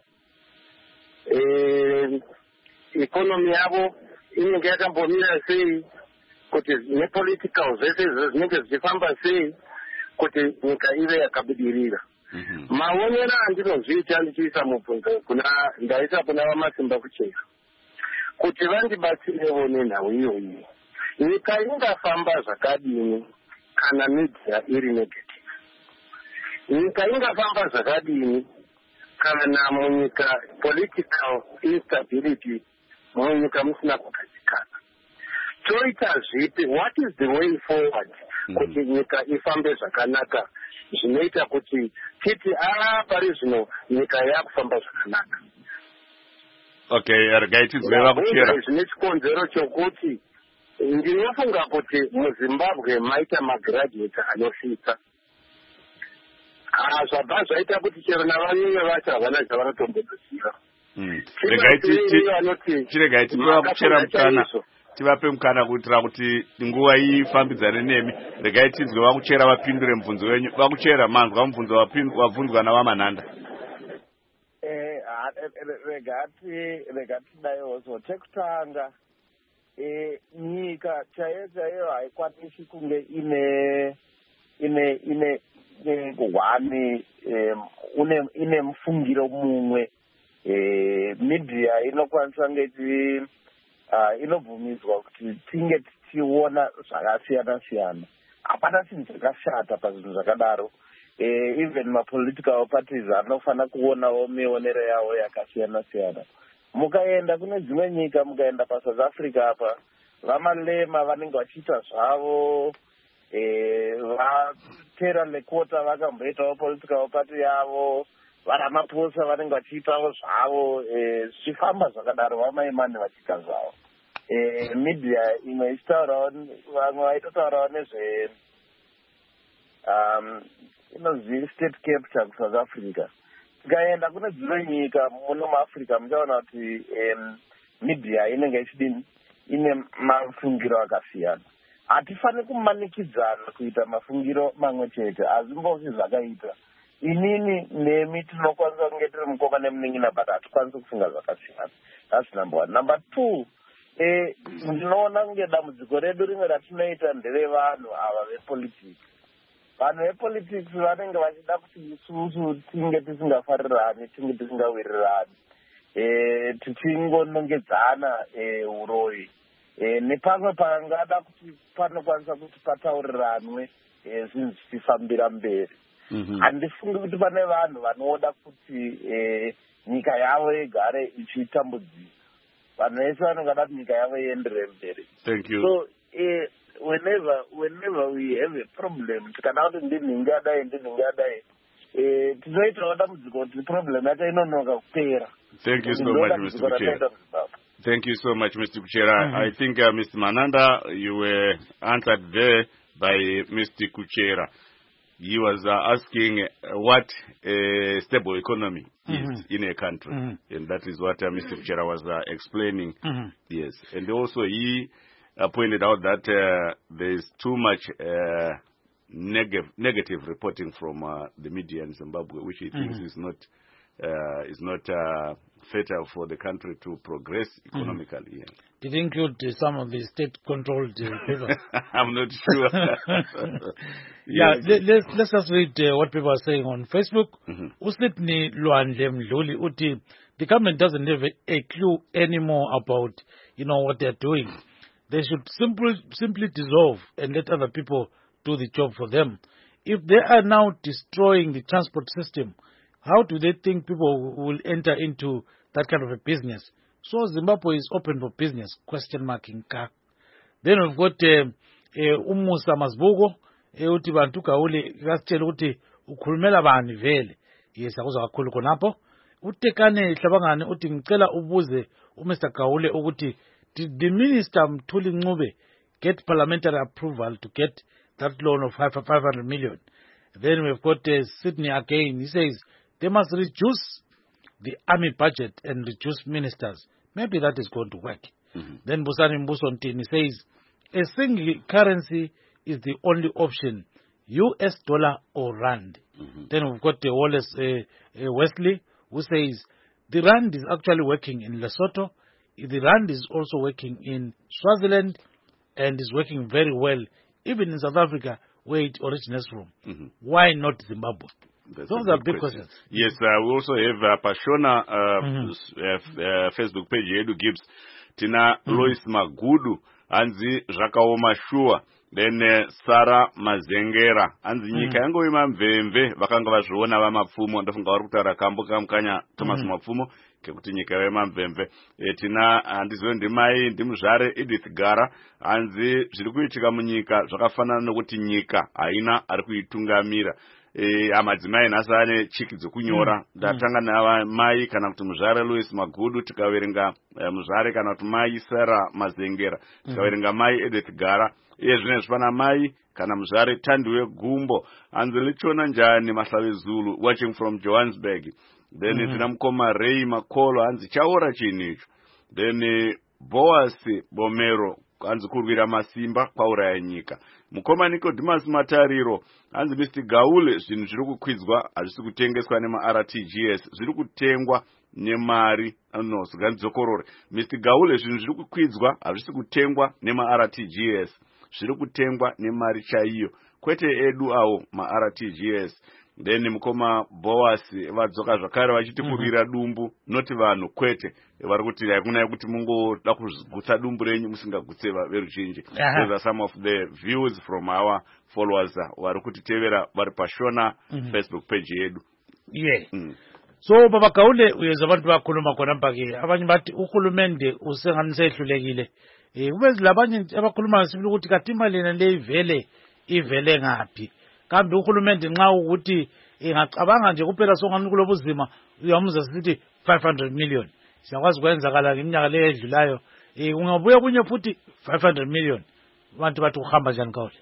Economy yavo inenge yakambomira sei. Kuti nepolitical zvese zvinenge zvichifamba sei kuti nyika ive yakabudirira. Maonero andinozviita ndichiisa mubvunzo kuna ndaisa kuna Vamasimba Kuchera kuti vandibatsirewo nenhau iyoyi. Nyika ingafamba zvakadini kana media iri negative? Nyika ingafamba zvakadini kana munyika political instability munyika musina kugadzikana? Toita zvipi? What is the way forward kuti nyika ifambe zvakanaka zvinoita kuti titi ah pari zvino nyika yakufamba zvakanaka? Okay, regaitidzwe Kuchera. Zvine chikonzero chokuti ndinofunga kuti muZimbabwe maita magraduate anosvika. Ah, zvabva zvaita kuti chero navamwe vacho havana zvavanotomboziva. Chiregaiti Kuchera mukana. Tivape mukana kuitira kuti nguva ifambidzane nemi. Regai tinzwe Vakuchera vapindure mubvunzo wenyu. Vakuchera manzwa mubvunzo wabvunzwa naVamananda. Eh regati regati dayozo tekutanga eh nyika chaiyo chaiyo haikwanisi kunge ine ine ine kuhwani une ine mufungiro mumwe. Eh media inokwanisa ngeti Uh, inobvumidzwa kuti tinge tichiona zvakasiyana siyana. Hapana chinhu chakashata pazvinhu zvakadaro. Eh, even mapolitical parties anofana kuonawo mionero yavo yakasiyana siyana. Mukaenda kune dzimwe nyika, mukaenda paSouth Africa apa, vamalema vanenge vachiita zvavo, eh, vatera lekota vakamboitawo political party yavo, vaRamaphosa vanenge vachiitawo zvavo, eh, zvichifamba zvakadaro, vamaimani vachiita zvavo. Eh, media imwe ichitaurawo, vamwe vaitotaurawo nezve um inonzi state capture kuSouth Africa. Tikaenda kune dzimwe nyika muno muAfrica muchaona kuti um, media inenge ichidini ine mafungiro akasiyana. Hatifani kumanikidzana kuita mafungiro mamwe chete, azvimbosi zvakaita. Inini nemi tinokwanisa kunge tiri mukoma nemunin'ina but hatikwanisi kufunga zvakasiyana. That's number one. Number two, eh ndinoona kunge dambudziko redu rimwe ratinoita nderevanhu ava vepolitics. Vanhu vepolitics vanenge vachida kuti isusu tinge tisingafarirani, tinge tisingawirirani, eh tichingonongedzana eh uroyi. Eh nepamwe pangada kuti panokwanisa kuti patauriranwe eh zvinhu zvichifambira mberi. Handifungi kuti pane vanhu vanoda kuti eh nyika yavo igare ichitambudzika. Vanhu vese vanongada kuti nyika yavo ienderere mberi. Thank you. So eh whenever whenever we have a problem, tikada kuti ndini ngadai ndini ngadai eh tinoitawo dambudziko kuti problem yacho inonoka kupera. Thank you so much, Mister Kuchera. Thank you so much, Mister Kuchera. Mm-hmm. I think uh, Mister Mananda, you were answered there by Mister Kuchera. He was uh, asking uh, what a stable economy mm-hmm. is in a country. Mm-hmm. And that is what uh, Mister Kuchera was uh, explaining. Mm-hmm. Yes. And also he uh, pointed out that uh, there is too much uh, neg- negative reporting from uh, the media in Zimbabwe, which he thinks mm-hmm. is not uh, is not uh, fertile for the country to progress economically. Mm. Yeah. Did it include uh, some of the state-controlled uh, people? I'm not sure. yeah, yes. let, let's, let's just read uh, what people are saying on Facebook. Uslipni Luandle Mdluli uti, the government doesn't have a, a clue anymore about, you know, what they're doing. They should simply simply dissolve and let other people do the job for them. If they are now destroying the transport system, how do they think people will enter into that kind of a business? So Zimbabwe is open for business, question mark in car. Then we've got Umusa Masbugo, uti bantu kaule kasitshela ukuthi ukhulumela bani vele. Yes, akuza kakhulu khonapho. Utekane Hlabangani uti ngicela ubuze uMr Kaule ukuthi did the minister Mthuli Ncube get parliamentary approval to get that loan of five hundred million? Then we've got uh, Sydney again. He says they must reduce the army budget and reduce ministers. Maybe that is going to work. Mm-hmm. Then Busani Mbusontini says a single currency is the only option, U S dollar or rand. Mm-hmm. Then we've got uh, Wallace uh, uh, Wesley who says the rand is actually working in Lesotho. The rand is also working in Swaziland and is working very well, even in South Africa, where it originates from. Mm-hmm. Why not Zimbabwe? That's Those are big question. questions. Yes, uh, we also have uh, Pashona uh, mm-hmm. uh, uh, Facebook page Edu Gibbs. Tina mm-hmm. Lois Magudu, Anzi Jakaoma Shua, then uh, Sarah Mazengera, Anzi Nyika yango mm-hmm. ima mvemve, vakanga vazhuona va mapfumo, ndafunga vari kutaura kambo kamkanya Thomas mm-hmm. Mapfumo, kekuti nyika vema mvemve. E, tina andiziwe ndimai ndimuzvare Edith Gara, anzi zviri kuitika munyika zvakafanana nokuti nyika haina ari kuitungamira. E, amadzimai nhasi ane chiki dzekunyora. Ndatanga mm. nava mai kana kuti muzvare Louis Magudu, tikaverenga uh, muzvare kana kuti mai Sarah Mazengera, tikaverenga mm. mai Edith Gara. Iye zvine zvipana mai kana muzvare Thandiwe Gumbo, anzi lichona njani Mahlawe Zulu, watching from Johannesburg. Then mm-hmm. tina mukoma Ray Makolo, anzi chaora chinicho. Then uh, Boas Bomero, anzi kurwira masimba kwaura ya nyika. Mukoma Nicodemus Matariro, anzi Mister Gaule, zvinhu zviri kukwidzwa hazvisi kutengeswa nema R T G S, zviri kutengwa nemari, no, siganzokorore. Mister Gaule, zvinhu zviri kukwidzwa hazvisi kutengwa nema R T G S, zviri kutengwa nemari chaiyo, kwete edu awo ma R T G S. Then mukoma Boas vadzoka zvakare vachiti kurira dumbu, noti vanhu kwete vari kuti hakuna kuti mungoda kugutsa dumbu renyu musingagutse veruzhinji. Those are some of the views from our followers vari kutitevera vari Pashona mm-hmm. Facebook page yedu. Yeah. Mm. So baba Kaule uyeza abantu bakhuluma khona mpake abanye bathi uhulumende usengani sehlulekile. Eh kubezi labanye abakhuluma sibili ukuthi kathi imali lena le ivele ivele ngaphi. Kambe uhulumende nxa ukuthi ingacabanga nje kuphela songani kulobuzima uyamuza sithi five hundred million. Siyakwazi kwenzakala ngeminyaka le edlulayo. Eh ungabuya kunye futhi five hundred million. Abantu bathi uhamba njani Kaule?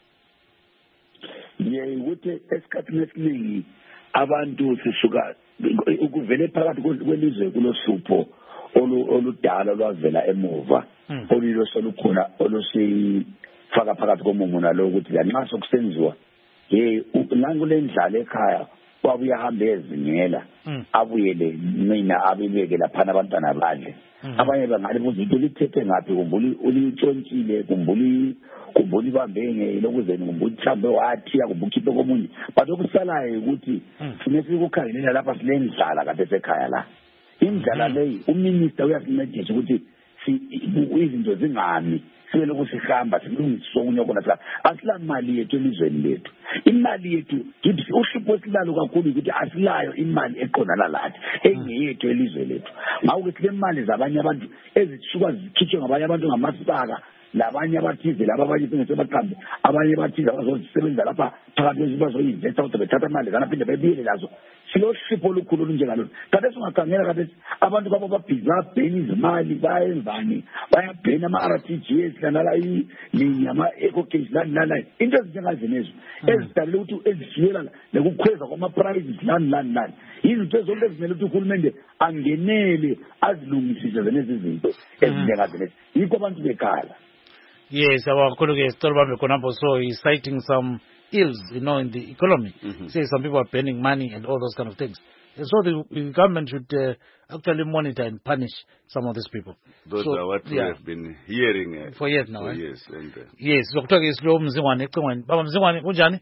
Yeah, ukuthi esikhathini esiningi abantu sisuka ukuvele phakathi kwelizwe kulosupho oludala lwavela emuva olilo solukhona olusifaka phakathi komumo nalo ukuthi lanxa sokusenziwa ye langulendlala ekhaya wabuya hamba ezingela abuyele mina abibeke lapha abantwana badle abanye bangale buzi into lithethe ngaphi kumbuli ulitshontshile kumbuli kumbuli bambenge lokuzeni kumbuli mhlambe wathi akubukhiphe komunye batho kusalayo ukuthi sine sikukhangelela lapha silendlala kade sekhaya la indlala leyi uminister uyasincedisa ukuthi izinto zingami sibe lokusihamba silungise okunye khona sala asila mali yethu elizweni lethu imali yethu ngithi uhlupho silalo kakhulu ukuthi asilayo imali eqondana lathi engeyethu elizwe lethu ngawukuthi le mali zabanye abantu ezisuka zikhitshwe ngabanye abantu ngamasaka labanye abathize laba abanye sengesebaqambe abanye bathize abazosebenza lapha phakathi kwezibazoyinvesta ukuthi bethatha imali zanaphinde bebuyele lazo silohlupho olukhulu njengalo kade singakhangela kade abantu babo babhiza bheni izimali bayenzani bayabhena ama R T G S lanala inyama eco case lanala into ezinjengazenezo ezidalile ukuthi ezisiyela lokukhweza kwama prices lan lan lan izinto ezonke ezimele ukuthi uhulumende angenele azilungisise zenezi zinto ezinjengazenezo yikho abantu bekhala. Yes, our colleague Stolbambe Konambo so is citing some ills, you know, in the economy. Mm-hmm. Say some people are burning money and all those kind of things. So the, the government should uh, actually monitor and punish some of these people. Those so, are what we yeah. have been hearing uh, for years now. For eh? years, and, uh, yes, Doctor Islo Mzingwane ecingweni. Baba Mzingwane kunjani?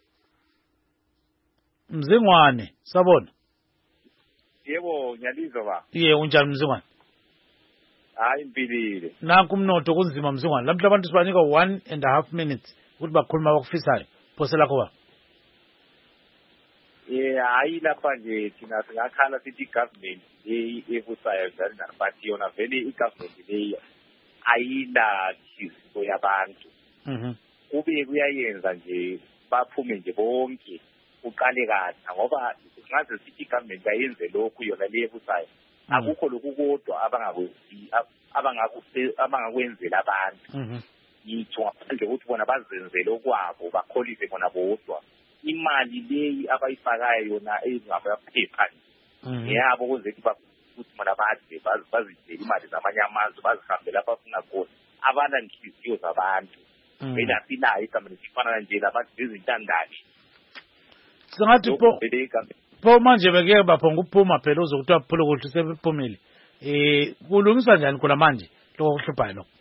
Mzingwane, sabona. Yebo, ngiyalizwa ba. Iye unjani Mzingwane? Hayi impilile. Nanku umnotho kunzima Mzingwane. Lamhla abantu sibanika one and a half minutes ukuthi bakhuluma bakufisayo. Phose lakho ba. Eh hayi lapha nje thina singakhala sithi government leyi ebusayo njalo nabathi yona vele igovernment leyi ayina isizo yabantu. Mhm. Kube kuyayenza nje baphume nje bonke uqale kahle ngoba ngaze sithi government ayenze lokhu yona leyi ebusayo. Akukho lokhu kodwa abangakwenzi abangakuse abangakwenzela abantu. Mhm. Yitho ngaphandle ukuthi bona bazenzele okwabo bakholise bona bodwa. Imali leyi abayifakayo yona ezingabaphepha yabo kuze ukuthi bona bathi bazidela imali zamanye amazwe bazihambe lapha afuna khona abana inhliziyo zabantu bela sinayo ikamela sifana nje labantu bezintandane singathi po po manje beke baphonga ukuphuma phela uzokuthiwa phule kuhle sebephumile eh kulungiswa njani kula manje lokho kuhluphayo lo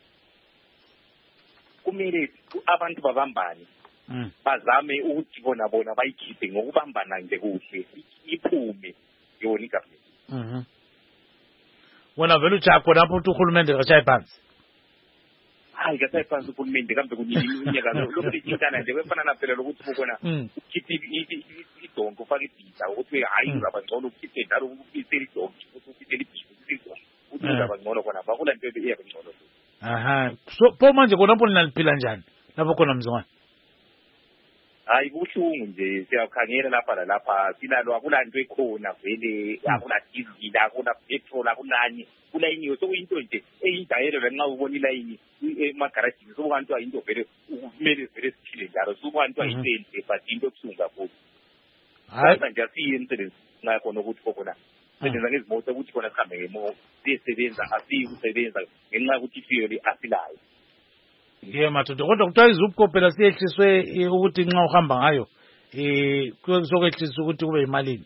kumele abantu babambane bazame ukuthi bona bona bayikhiphe ngokubambana nje kuhle iphume yona igovernment. Mhm. Wena vele uJakho lapho uthi uhulumende akashaye phansi. Hayi kashaye phansi uhulumende kambe kunyaka lokho intana nje kwefana naphela lokuthi ukubona ukhiphe idongo ufake ibhisa ukuthi hayi uzaba ngcono ukhiphe njalo ukhiphe idongo ukhiphe ibhisa uthi uzaba ngcono khona bakula into eyabe ngcono. Aha. So po manje kona pho naliphila njani lapho khona Mzingwane? Hayi kuhlungu nje siyakhangela lapha lapha silalo akulanto ekhona vele akula diesel akula petrol akunani kulayini so into nje eyindayelo nxa ubona ilayini emagarage so kanti ayinto vele ukumele vele siphile njalo so kanti ayinto but into kusunga kakhulu. Hayi manje asiyenze ngakho nokuthi khona sebenza ngezimoto ukuthi khona sihambe ngemo sisebenza asikusebenza ngenxa ukuthi fuel asilayo. Yeah madoda kodwa kuthiwa izupco phela siyehliswe ukuthi nxa uhamba ngayo eh kuzokwehliswa ukuthi kube imalini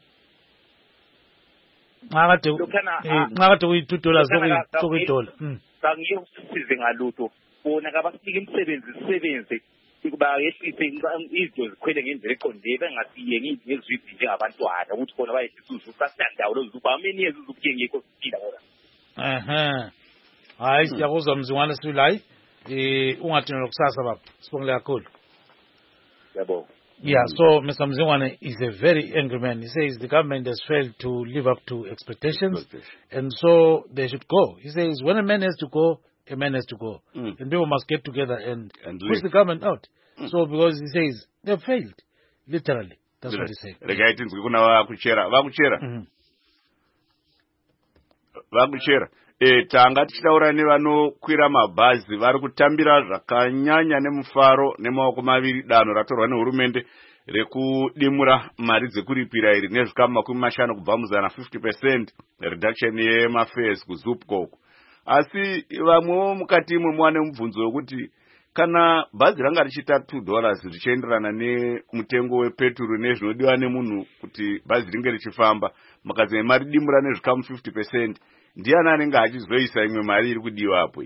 nxa kade nxa kade kuyi two dollars sokuyi dollar sangiyokusize ngalutho bona kabasinike imisebenzi sisebenze kuba yehlise izinto zikhwele ngendlela eqondile bengasiye ngezizwi njengabantwana ukuthi khona bayehlisa uzuku kasandawo lo zuku ameni yezuku ngekho siphila bona. Aha hayi siyakuzwa Mzingwane silayi eh ungathi nokusasa baba sibongile kakhulu. Yabo. Yeah, so Mister Mzingwane is a very angry man. He says the government has failed to live up to expectations and so they should go. He says when a man has to go, a man has to go. Mm. And people must get together and, and push the government out. Mm. So because he says they have failed. Literally. That's what he said. Regaiti kuna vakuchera. Vakuchera. Mhm. Vakuchera. E tanga tichitaura nevanokwira mabhazi vari kutambira zvakanyanya nemufaro nemaoko maviri danho ratorwa nehurumende rekudimura mari dzekuripira iri nezvikamu makumi mashanu kubva muzana fifty percent reduction yemafares kuzupco. Asi vamwewo mukati imwe muwane mubvunzo wekuti kana bhazi ranga richiita two dollars richienderana nemutengo wepeturu nezvinodiwa nemunhu kuti bhazi ringe richifamba makadzi mari dimura nezvikamu fifty percent ndiani anenge achizoisa imwe mari iri kudiwa apo?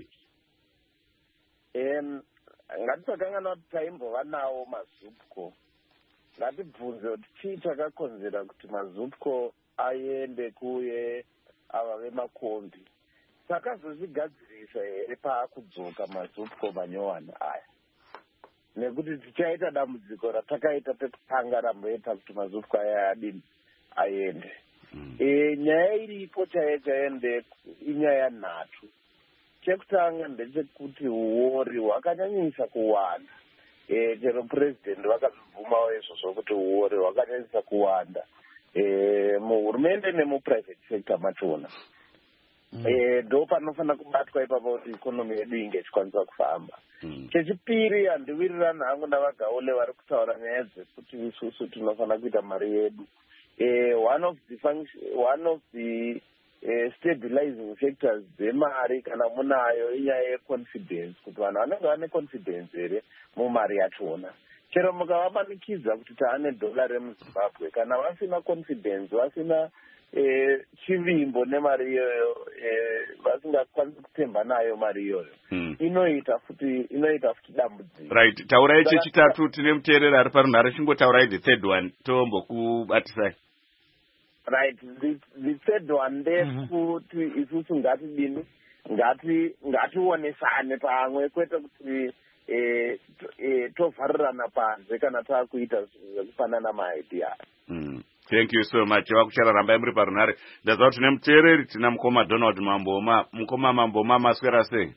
em ngatitakangana kuti taimbova nawo mazupco ngatibvunze kuti chii chakakonzera kuti mazupco aende kuye ava vemakombi takazozvigadzirisa here paakudzoka mazupco manyowani aya nekuti tichaita dambudziko ratakaita pekutanga ramboita kuti mazupco aya adini aende. E nyaya iripo chaiyo chaende inyaya nhatu. Chekutanga ndechekuti uori hwakanyanyisa kuwanda. E chero president vakazvibvumawo izvozvo kuti uori hwakanyanyisa kuwanda e muhurumende nemuprivate sector machona. E ndo panofanira kubatwa ipapo kuti ikonomi yedu inge ichikwanisa kufamba. Chechipiri handiwirirani hangu navagaule vari kutaura nyaya dzekuti isusu tinofanira kuita mari yedu. Uh, one of the function, one of the uh, stabilizing factors dzemari kana munayo inyaya yeconfidence kuti vanhu vanenge vane confidence here mumari yachona. chero mukavamanikidza kuti taane dhola remuzimbabwe kana vasina confidence vasina chivimbo nemari iyoyo vasingakwanisi kutemba nayo mari iyoyo inoita futi inoita futi dambudziko. Right, taurai chechitatu tine muteereri ari parunhare chingotaurai the third one tombokubatisai. Right, the, the third one ndekuti isusu ngatidini ngati ngationesane pamwe kwete kuti eh tovharirana panze kana taakuita zvekufanana maidea. Mm. Thank you so much. Wakuchara rambai muri parunhare. Ndaziva kuti tine muteereri tina mukoma Donald Mamboma. Mukoma Mamboma maswera sei?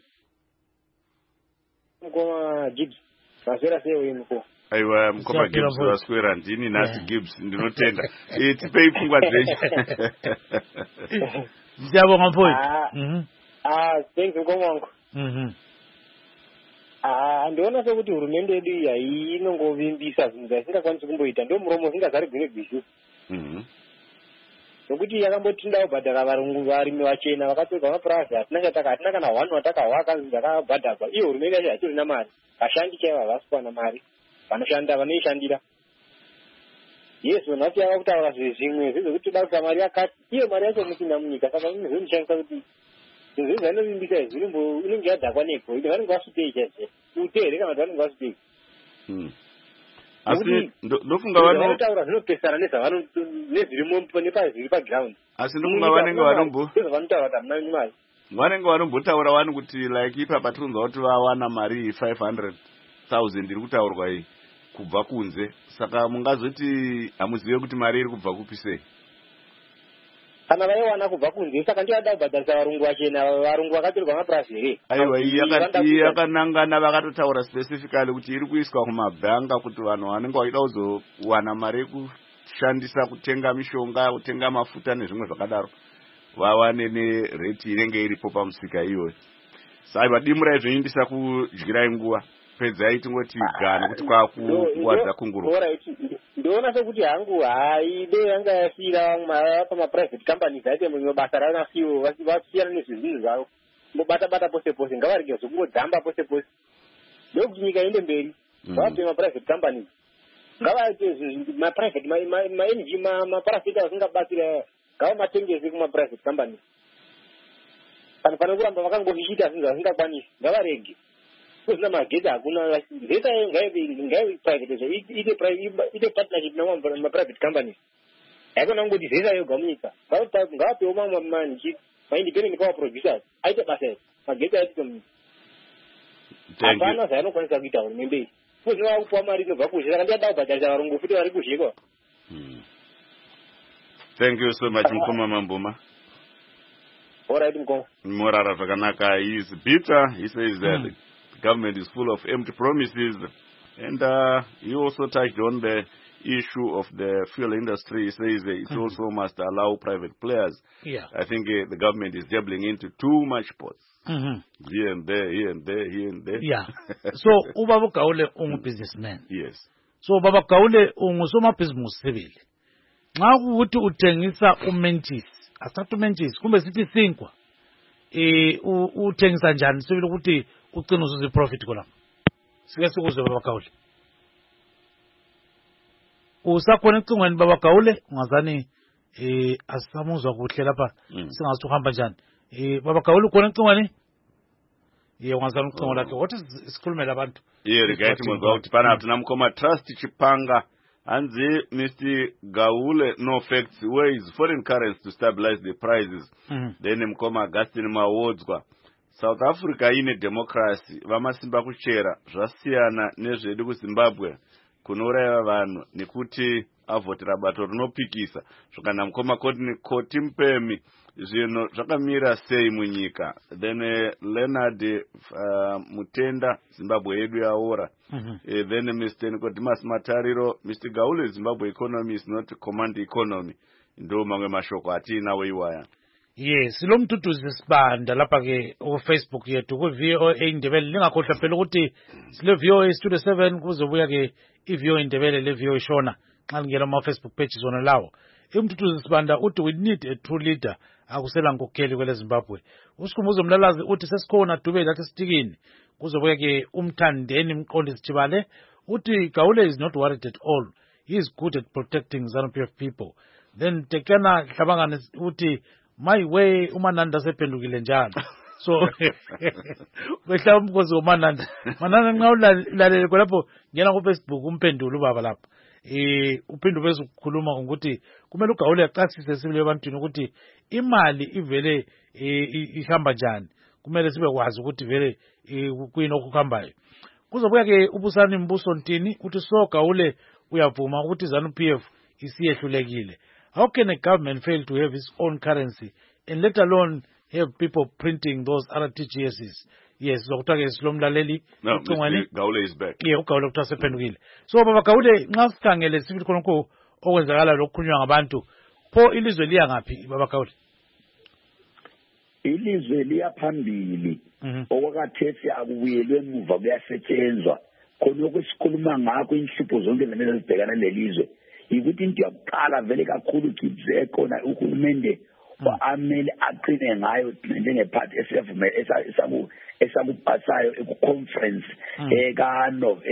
Mukoma Gibbs. Maswera sei uyu mukoma? Aiwa mukoma Gibbs waswera ndini nasi Gibbs ndinotenda. Eh tipei pfungwa dzenyu. Ndiyabonga mfowethu. Mhm. Ah, thank you mukoma wangu. Mhm. Ah, ndiona sekuti hurumende yedu iyi inongovimbisa zvinhu zvisingakwanisi kumboita ndo muromo usingazari gwine bhisu. Mhm. Nokuti yakambotinda kubhadhara varungu varimi vachena vakatorwa mapurazi hatina chataka hatina kana hwani watakahwaka dzakabhadharwa iyo hurumende yacho hatorina mari vashandi chaivo havasi kuwana mari vanoshanda vanoishandira yesu nhasi yava kutaura zvinhu zvimwe zvezvekuti toda kuta mari yakati iyo mari yacho inopinda munyika saka inozondishandisa kuti zvinhu zvezvi vanovimbisa izvi inenge yadhakwa neko ite vanenge vasupei chaizvo ute here kana kuti vanenge vasupei. Asi ndofunga vano vanotaura zvinopesana nezvavano nezviri nepazviri paground. Asi ndofunga vanenge vanombo vanotaura kuti hamuna mari vanenge vanombotaura vanhu kuti like ipa patunza kuti vawana mari five hundred thousand iri kutaurwa iyi kubva kunze saka mungazoti hamuzive kuti mari iri kubva kupi sei kana vaiwana kubva kunze saka ndiyada kubhadharisa varungu vachena varungu vakatorwa mapurazi here. Aiwa iyi yakanangana vakatotaura specifically kuti iri kuiswa kumabhanga kuti vanhu vanenge vaida kuzowana mari yekushandisa kutenga mishonga kutenga mafuta nezvimwe zvakadaro vawane nereti inenge iripo pamusika iyoyo. Saiwa dimurai zvoindisa kudyirai nguva pedzai tingoti gana kuti kwakunguva dzakungurwa. Ndoona sekuti hangu hai dei yanga yasiyira pamaprivate companies aite mumwe basa ranasiwo vasiyana nezvinhu zvavo ngobata bata pose pose ngavarege zvokungodzamba pose pose ndokuti nyika iende mberi ngavape maprivate companies ngavaite maprivate maenergy maprofita vasingabatsira ngavamatengese kumaprivate companies kana pane kuramba vakangozviita zvinhu zvasingakwanisi ngavarege kusina magetsi hakuna zeta ngaive private ite partnership namaprivate companies haikona kungoti zeta yoga munyika ngavapewo maindependent power producers aite basa iri magetsi aitike munyika hapana zvainokwanisa kuita hurumende iyi kusina vakupuwa mari inobva kuzhe saka ndiyada kubhadharisa varungu futi vari kuzhekwa. Thank you so much mukoma Mamboma. All right mukoma. Morara zvakanaka. He is bitter. He says that mm. the government is full of empty promises, and uh, he also touched on the issue of the fuel industry. He says uh, it mm. also must allow private players. Yeah. I think uh, the government is dabbling into too much pots. Mm-hmm. Here and there, here and there, here and there. Yeah. So Ubaba Kaule ungu businessman. Yes. So Ubaba Kaule ungu soma business civil. Nxa ukuthi uthengisa umentshisi asathu umentshisi kumbe sithi sinkwa eh uthengisa njani sibile ukuthi ucina uzuza profit kola sike sikuzwe Baba Kaule usakhona icingweni Baba Kaule ungazani eh asamuzwa kuhle lapha singathi uhamba njani eh Baba Kaule khona icingweni ye ungazani ucingo lakhe what is isikhulumela abantu ye rigathi muzwa ukuthi pana tuna mkoma trust Chipanga. And the Mister Gaule, no facts, ways foreign currency to stabilize the prices. Mm-hmm. Then Mkoma Augustine Mawodzwa. South Africa in a democracy. Vamasimba kuchera. Zvasiyana nezvedu kuZimbabwe. Kunoreva vanhu nekuti avhotera bato rinopikisa. Zvakana Mkoma koti mpemi zvino zvakamira sei munyika. Then uh, Leonard uh, Mutenda Zimbabwe yedu yaora. Mm-hmm. Uh, then Mister Nicodemus Matariro, Mister Gaule, Zimbabwe economy is not command economy. Ndo mamwe mashoko atina weiwaya. Yes, lo mtutuzi sibanda lapha ke ku Facebook yethu ku V O A Indebele lingakhohlwa phela ukuthi sile V O A Studio seven kuzobuya ke i V O A Indebele le V O A Shona xa ngena ma Facebook pages zona lawo. Imtutuzi sibanda uthi we need a true leader akusela ngokheli kwele Zimbabwe. Usikhumbuzo mlalazi uthi sesikhona dube lathi sitikini kuzobuya ke umthandeni Mqondisi Jibale uthi Gaule is not worried at all. He is good at protecting ZANU-P F people. Then Tekena Hlabangani uthi my way umananda sephendukile njalo. So wehla umkhosi umananda. Manana nxa ulalele khonapho ngena ku Facebook umphendulo ubaba lapha. Eh uphindu bese ukukhuluma ukuthi kumele uGaule aqasise sibile ebantwini ukuthi imali ivele ihamba njani. Kumele sibe kwazi ukuthi vele kuyini okuhambayo. Kuzobuya ke ubusani Mbuso Ntini uthi so Gaule uyavuma ukuthi ZANU-P F isiyehlulekile. How can a government fail to have its own currency and let alone have people printing those R T G Ss? Yes, Doctor Slomlaleli. No, Gaule is back. Yeah, Gaule kuthiwa sephendukile. So baba Gaule nxa sikhangele sithi khonokho okwenzakala lokukhulunywa ngabantu pho ilizwe liya ngaphi baba Gaule? Ilizwe liya phambili okwakhathesi akubuyelwe emuva kuyasetshenzwa khona okusikhuluma ngakho inhlupho zonke lemele zibhekana lelizwe ukuthi into yokuqala vele kakhulu kibze khona uhulumende amele aqine ngayo njengephathi esivume esaku esakuphasayo eku-conference eka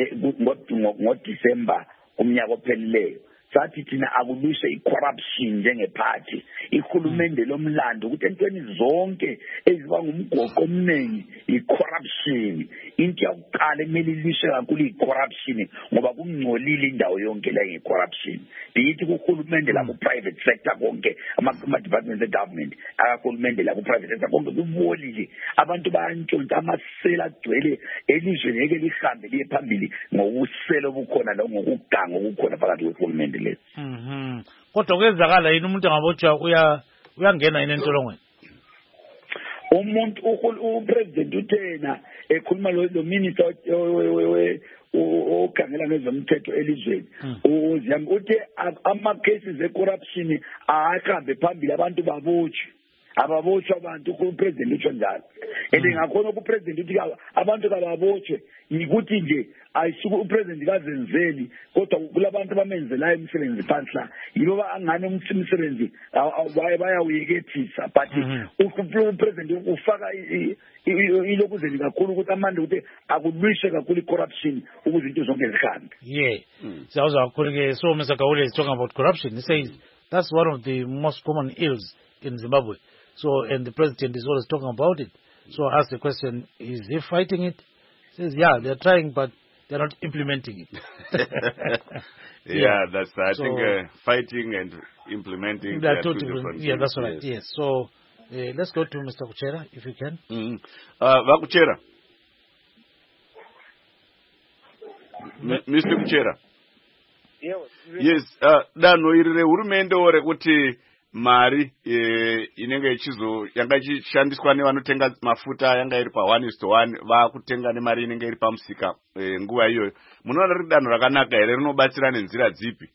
ngo-December umnyaka ophelileyo. Sathi thina akulwiswe i-corruption njengephathi ihulumende lomlando ukuthi entweni zonke eziba ngumgoqo omningi i-corruption into yokuqala emele ilwiswe kakhulu i-corruption ngoba kungcolile indawo yonke la i-corruption biyithi kuhulumende la ku-private sector konke ama-departments e-government akahulumende la ku-private sector konke kubolile abantu bayantshontsha amasela agcwele elizweni ngeke lihambe liye phambili ngokusela obukhona ngokuganga okukhona phakathi kwehulumende. Mhm. Kodwa kwenzakala yini umuntu angabotshwa uya uyangena yini entolongweni? Umuntu upresident uthena ekhuluma lo minister okhangela ngezomthetho elizweni uziyam uthi ama cases e corruption ahambe phambili abantu babotshwe ababotshwa abantu ku president utsho njalo ende ngakhona ku president uthi abantu kababotshwe ukuthi nje ayisuku upresident kazenzeli kodwa kulabantu bamenzela imisebenzi phansi la yibo angane umsebenzi bayawuyekethisa but upresident ufaka ilokuzeli kakhulu ukuthi amande ukuthi akulwishe kakhulu corruption ukuze into zonke zihambe. Yeah, siyawuza kakhulu ke. So Mister Gaule is talking about corruption. He says that's one of the most common ills in Zimbabwe. So, and the president is always talking about it. So I asked the question, is he fighting it? He says, yeah, they're trying, but they're not implementing it. yeah, yeah, that's, I so, think, uh, fighting and implementing are two different, different Yeah, things. that's right, yes. yes. So, uh, let's go to Mister Kuchera, if you can. Mm-hmm. uh, Kuchera. Mister Kuchera. Yes, uh, dano irire hurumende ore kuti mari eh, inenge ichizo yanga ichishandiswa nevanotenga mafuta yanga iri pa one is to one vakutenga nemari inenge iri pamusika eh, nguva iyoyo munoona riri danho rakanaka here rinobatsira nenzira dzipi?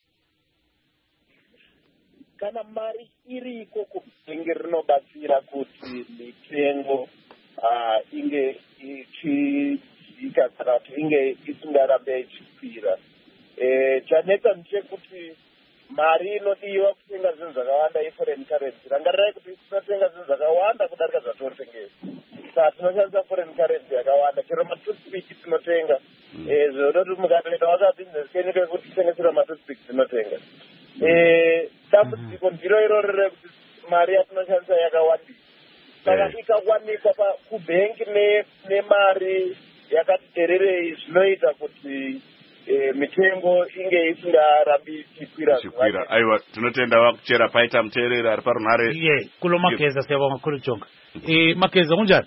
Kana mari iriko kubhengi rinobatsira kuti mitengo uh, inge ichiika kana kuti inge isingarambe ichikwira. Eh, chanetsa ndechekuti mari inodiwa kutenga zvinhu zvakawanda iforeign currency rangarai kuti tinotenga zvinhu zvakawanda kudarika zvatinotengesa saka tinoshandisa foreign currency yakawanda chero matoothpick tinotenga zvinoti mukatoita waka business kenyu kekuti titengesera matoothpick tinotenga dambudziko ndiro iroro rekuti mari yatinoshandisa yakawandisa saka ikawanikwa kubhengi nemari yakati dererei zvinoita kuti Eh, mitengo inge isingarambi ichikwira chikwira. Aiwa, tinotenda Vakuchera paita muteerera ari parunhare. Ye, kulo Makeza siyabonga khulu Jonga. Eh, Makeza kunjani?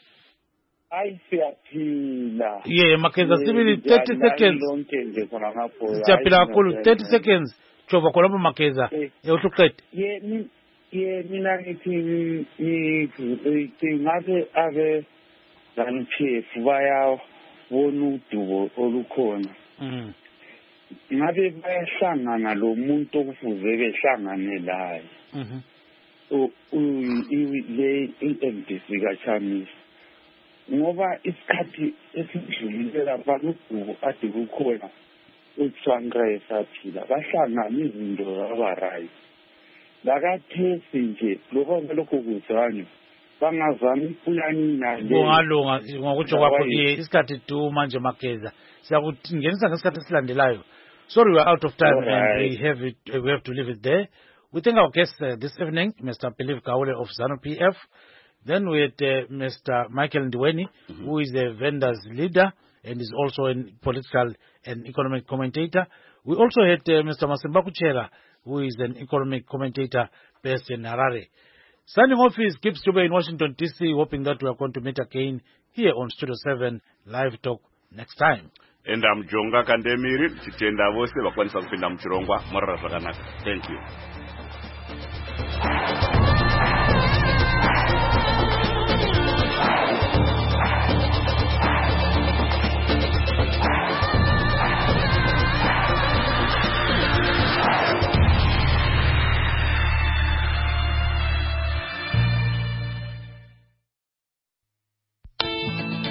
Ayisiyaphila. Ye, Makeza sibili thirty seconds. Siyaphila kakhulu thirty seconds. Jova khona Makeza. Yawuhluqede. Ye, mi ye mina ngithi ngithi ngabe ave ZANU-P F baya bona udubo olukhona. Mhm. Ngabe bayahlangana lo muntu okufuze behlangane laye. Mhm. u le intendisi kaChamisa ngoba isikhathi esidlulile lapha udubo ade kukhona uTswangra esaphila bahlangana izinto zaba right lakathesi nje lokho lokho kuzanye bangazami pulani nale kungalunga ngokutsho kwakho isikhathi tu manje Mageza siyakungenisa ngesikhathi esilandelayo. Sorry, we're out of time. Right. And we have it, we have to leave it there. We thank our guest uh, this evening, Mister Philip Kaule of ZANU P F. Then we had uh, Mister Michael Ndiweni, mm-hmm. who is the vendors leader and is also a political and economic commentator. We also had uh, Mister Masemba Kuchera, who is an economic commentator based in Harare. Signing off is Gibbs Tube in Washington, D C, hoping that we are going to meet again here on Studio seven Live Talk next time. And I'm Jonga Kandemiri, Chitenda Vose, Wakwansa Kupinda Mchirongwa, Mara Raganaka. Thank you.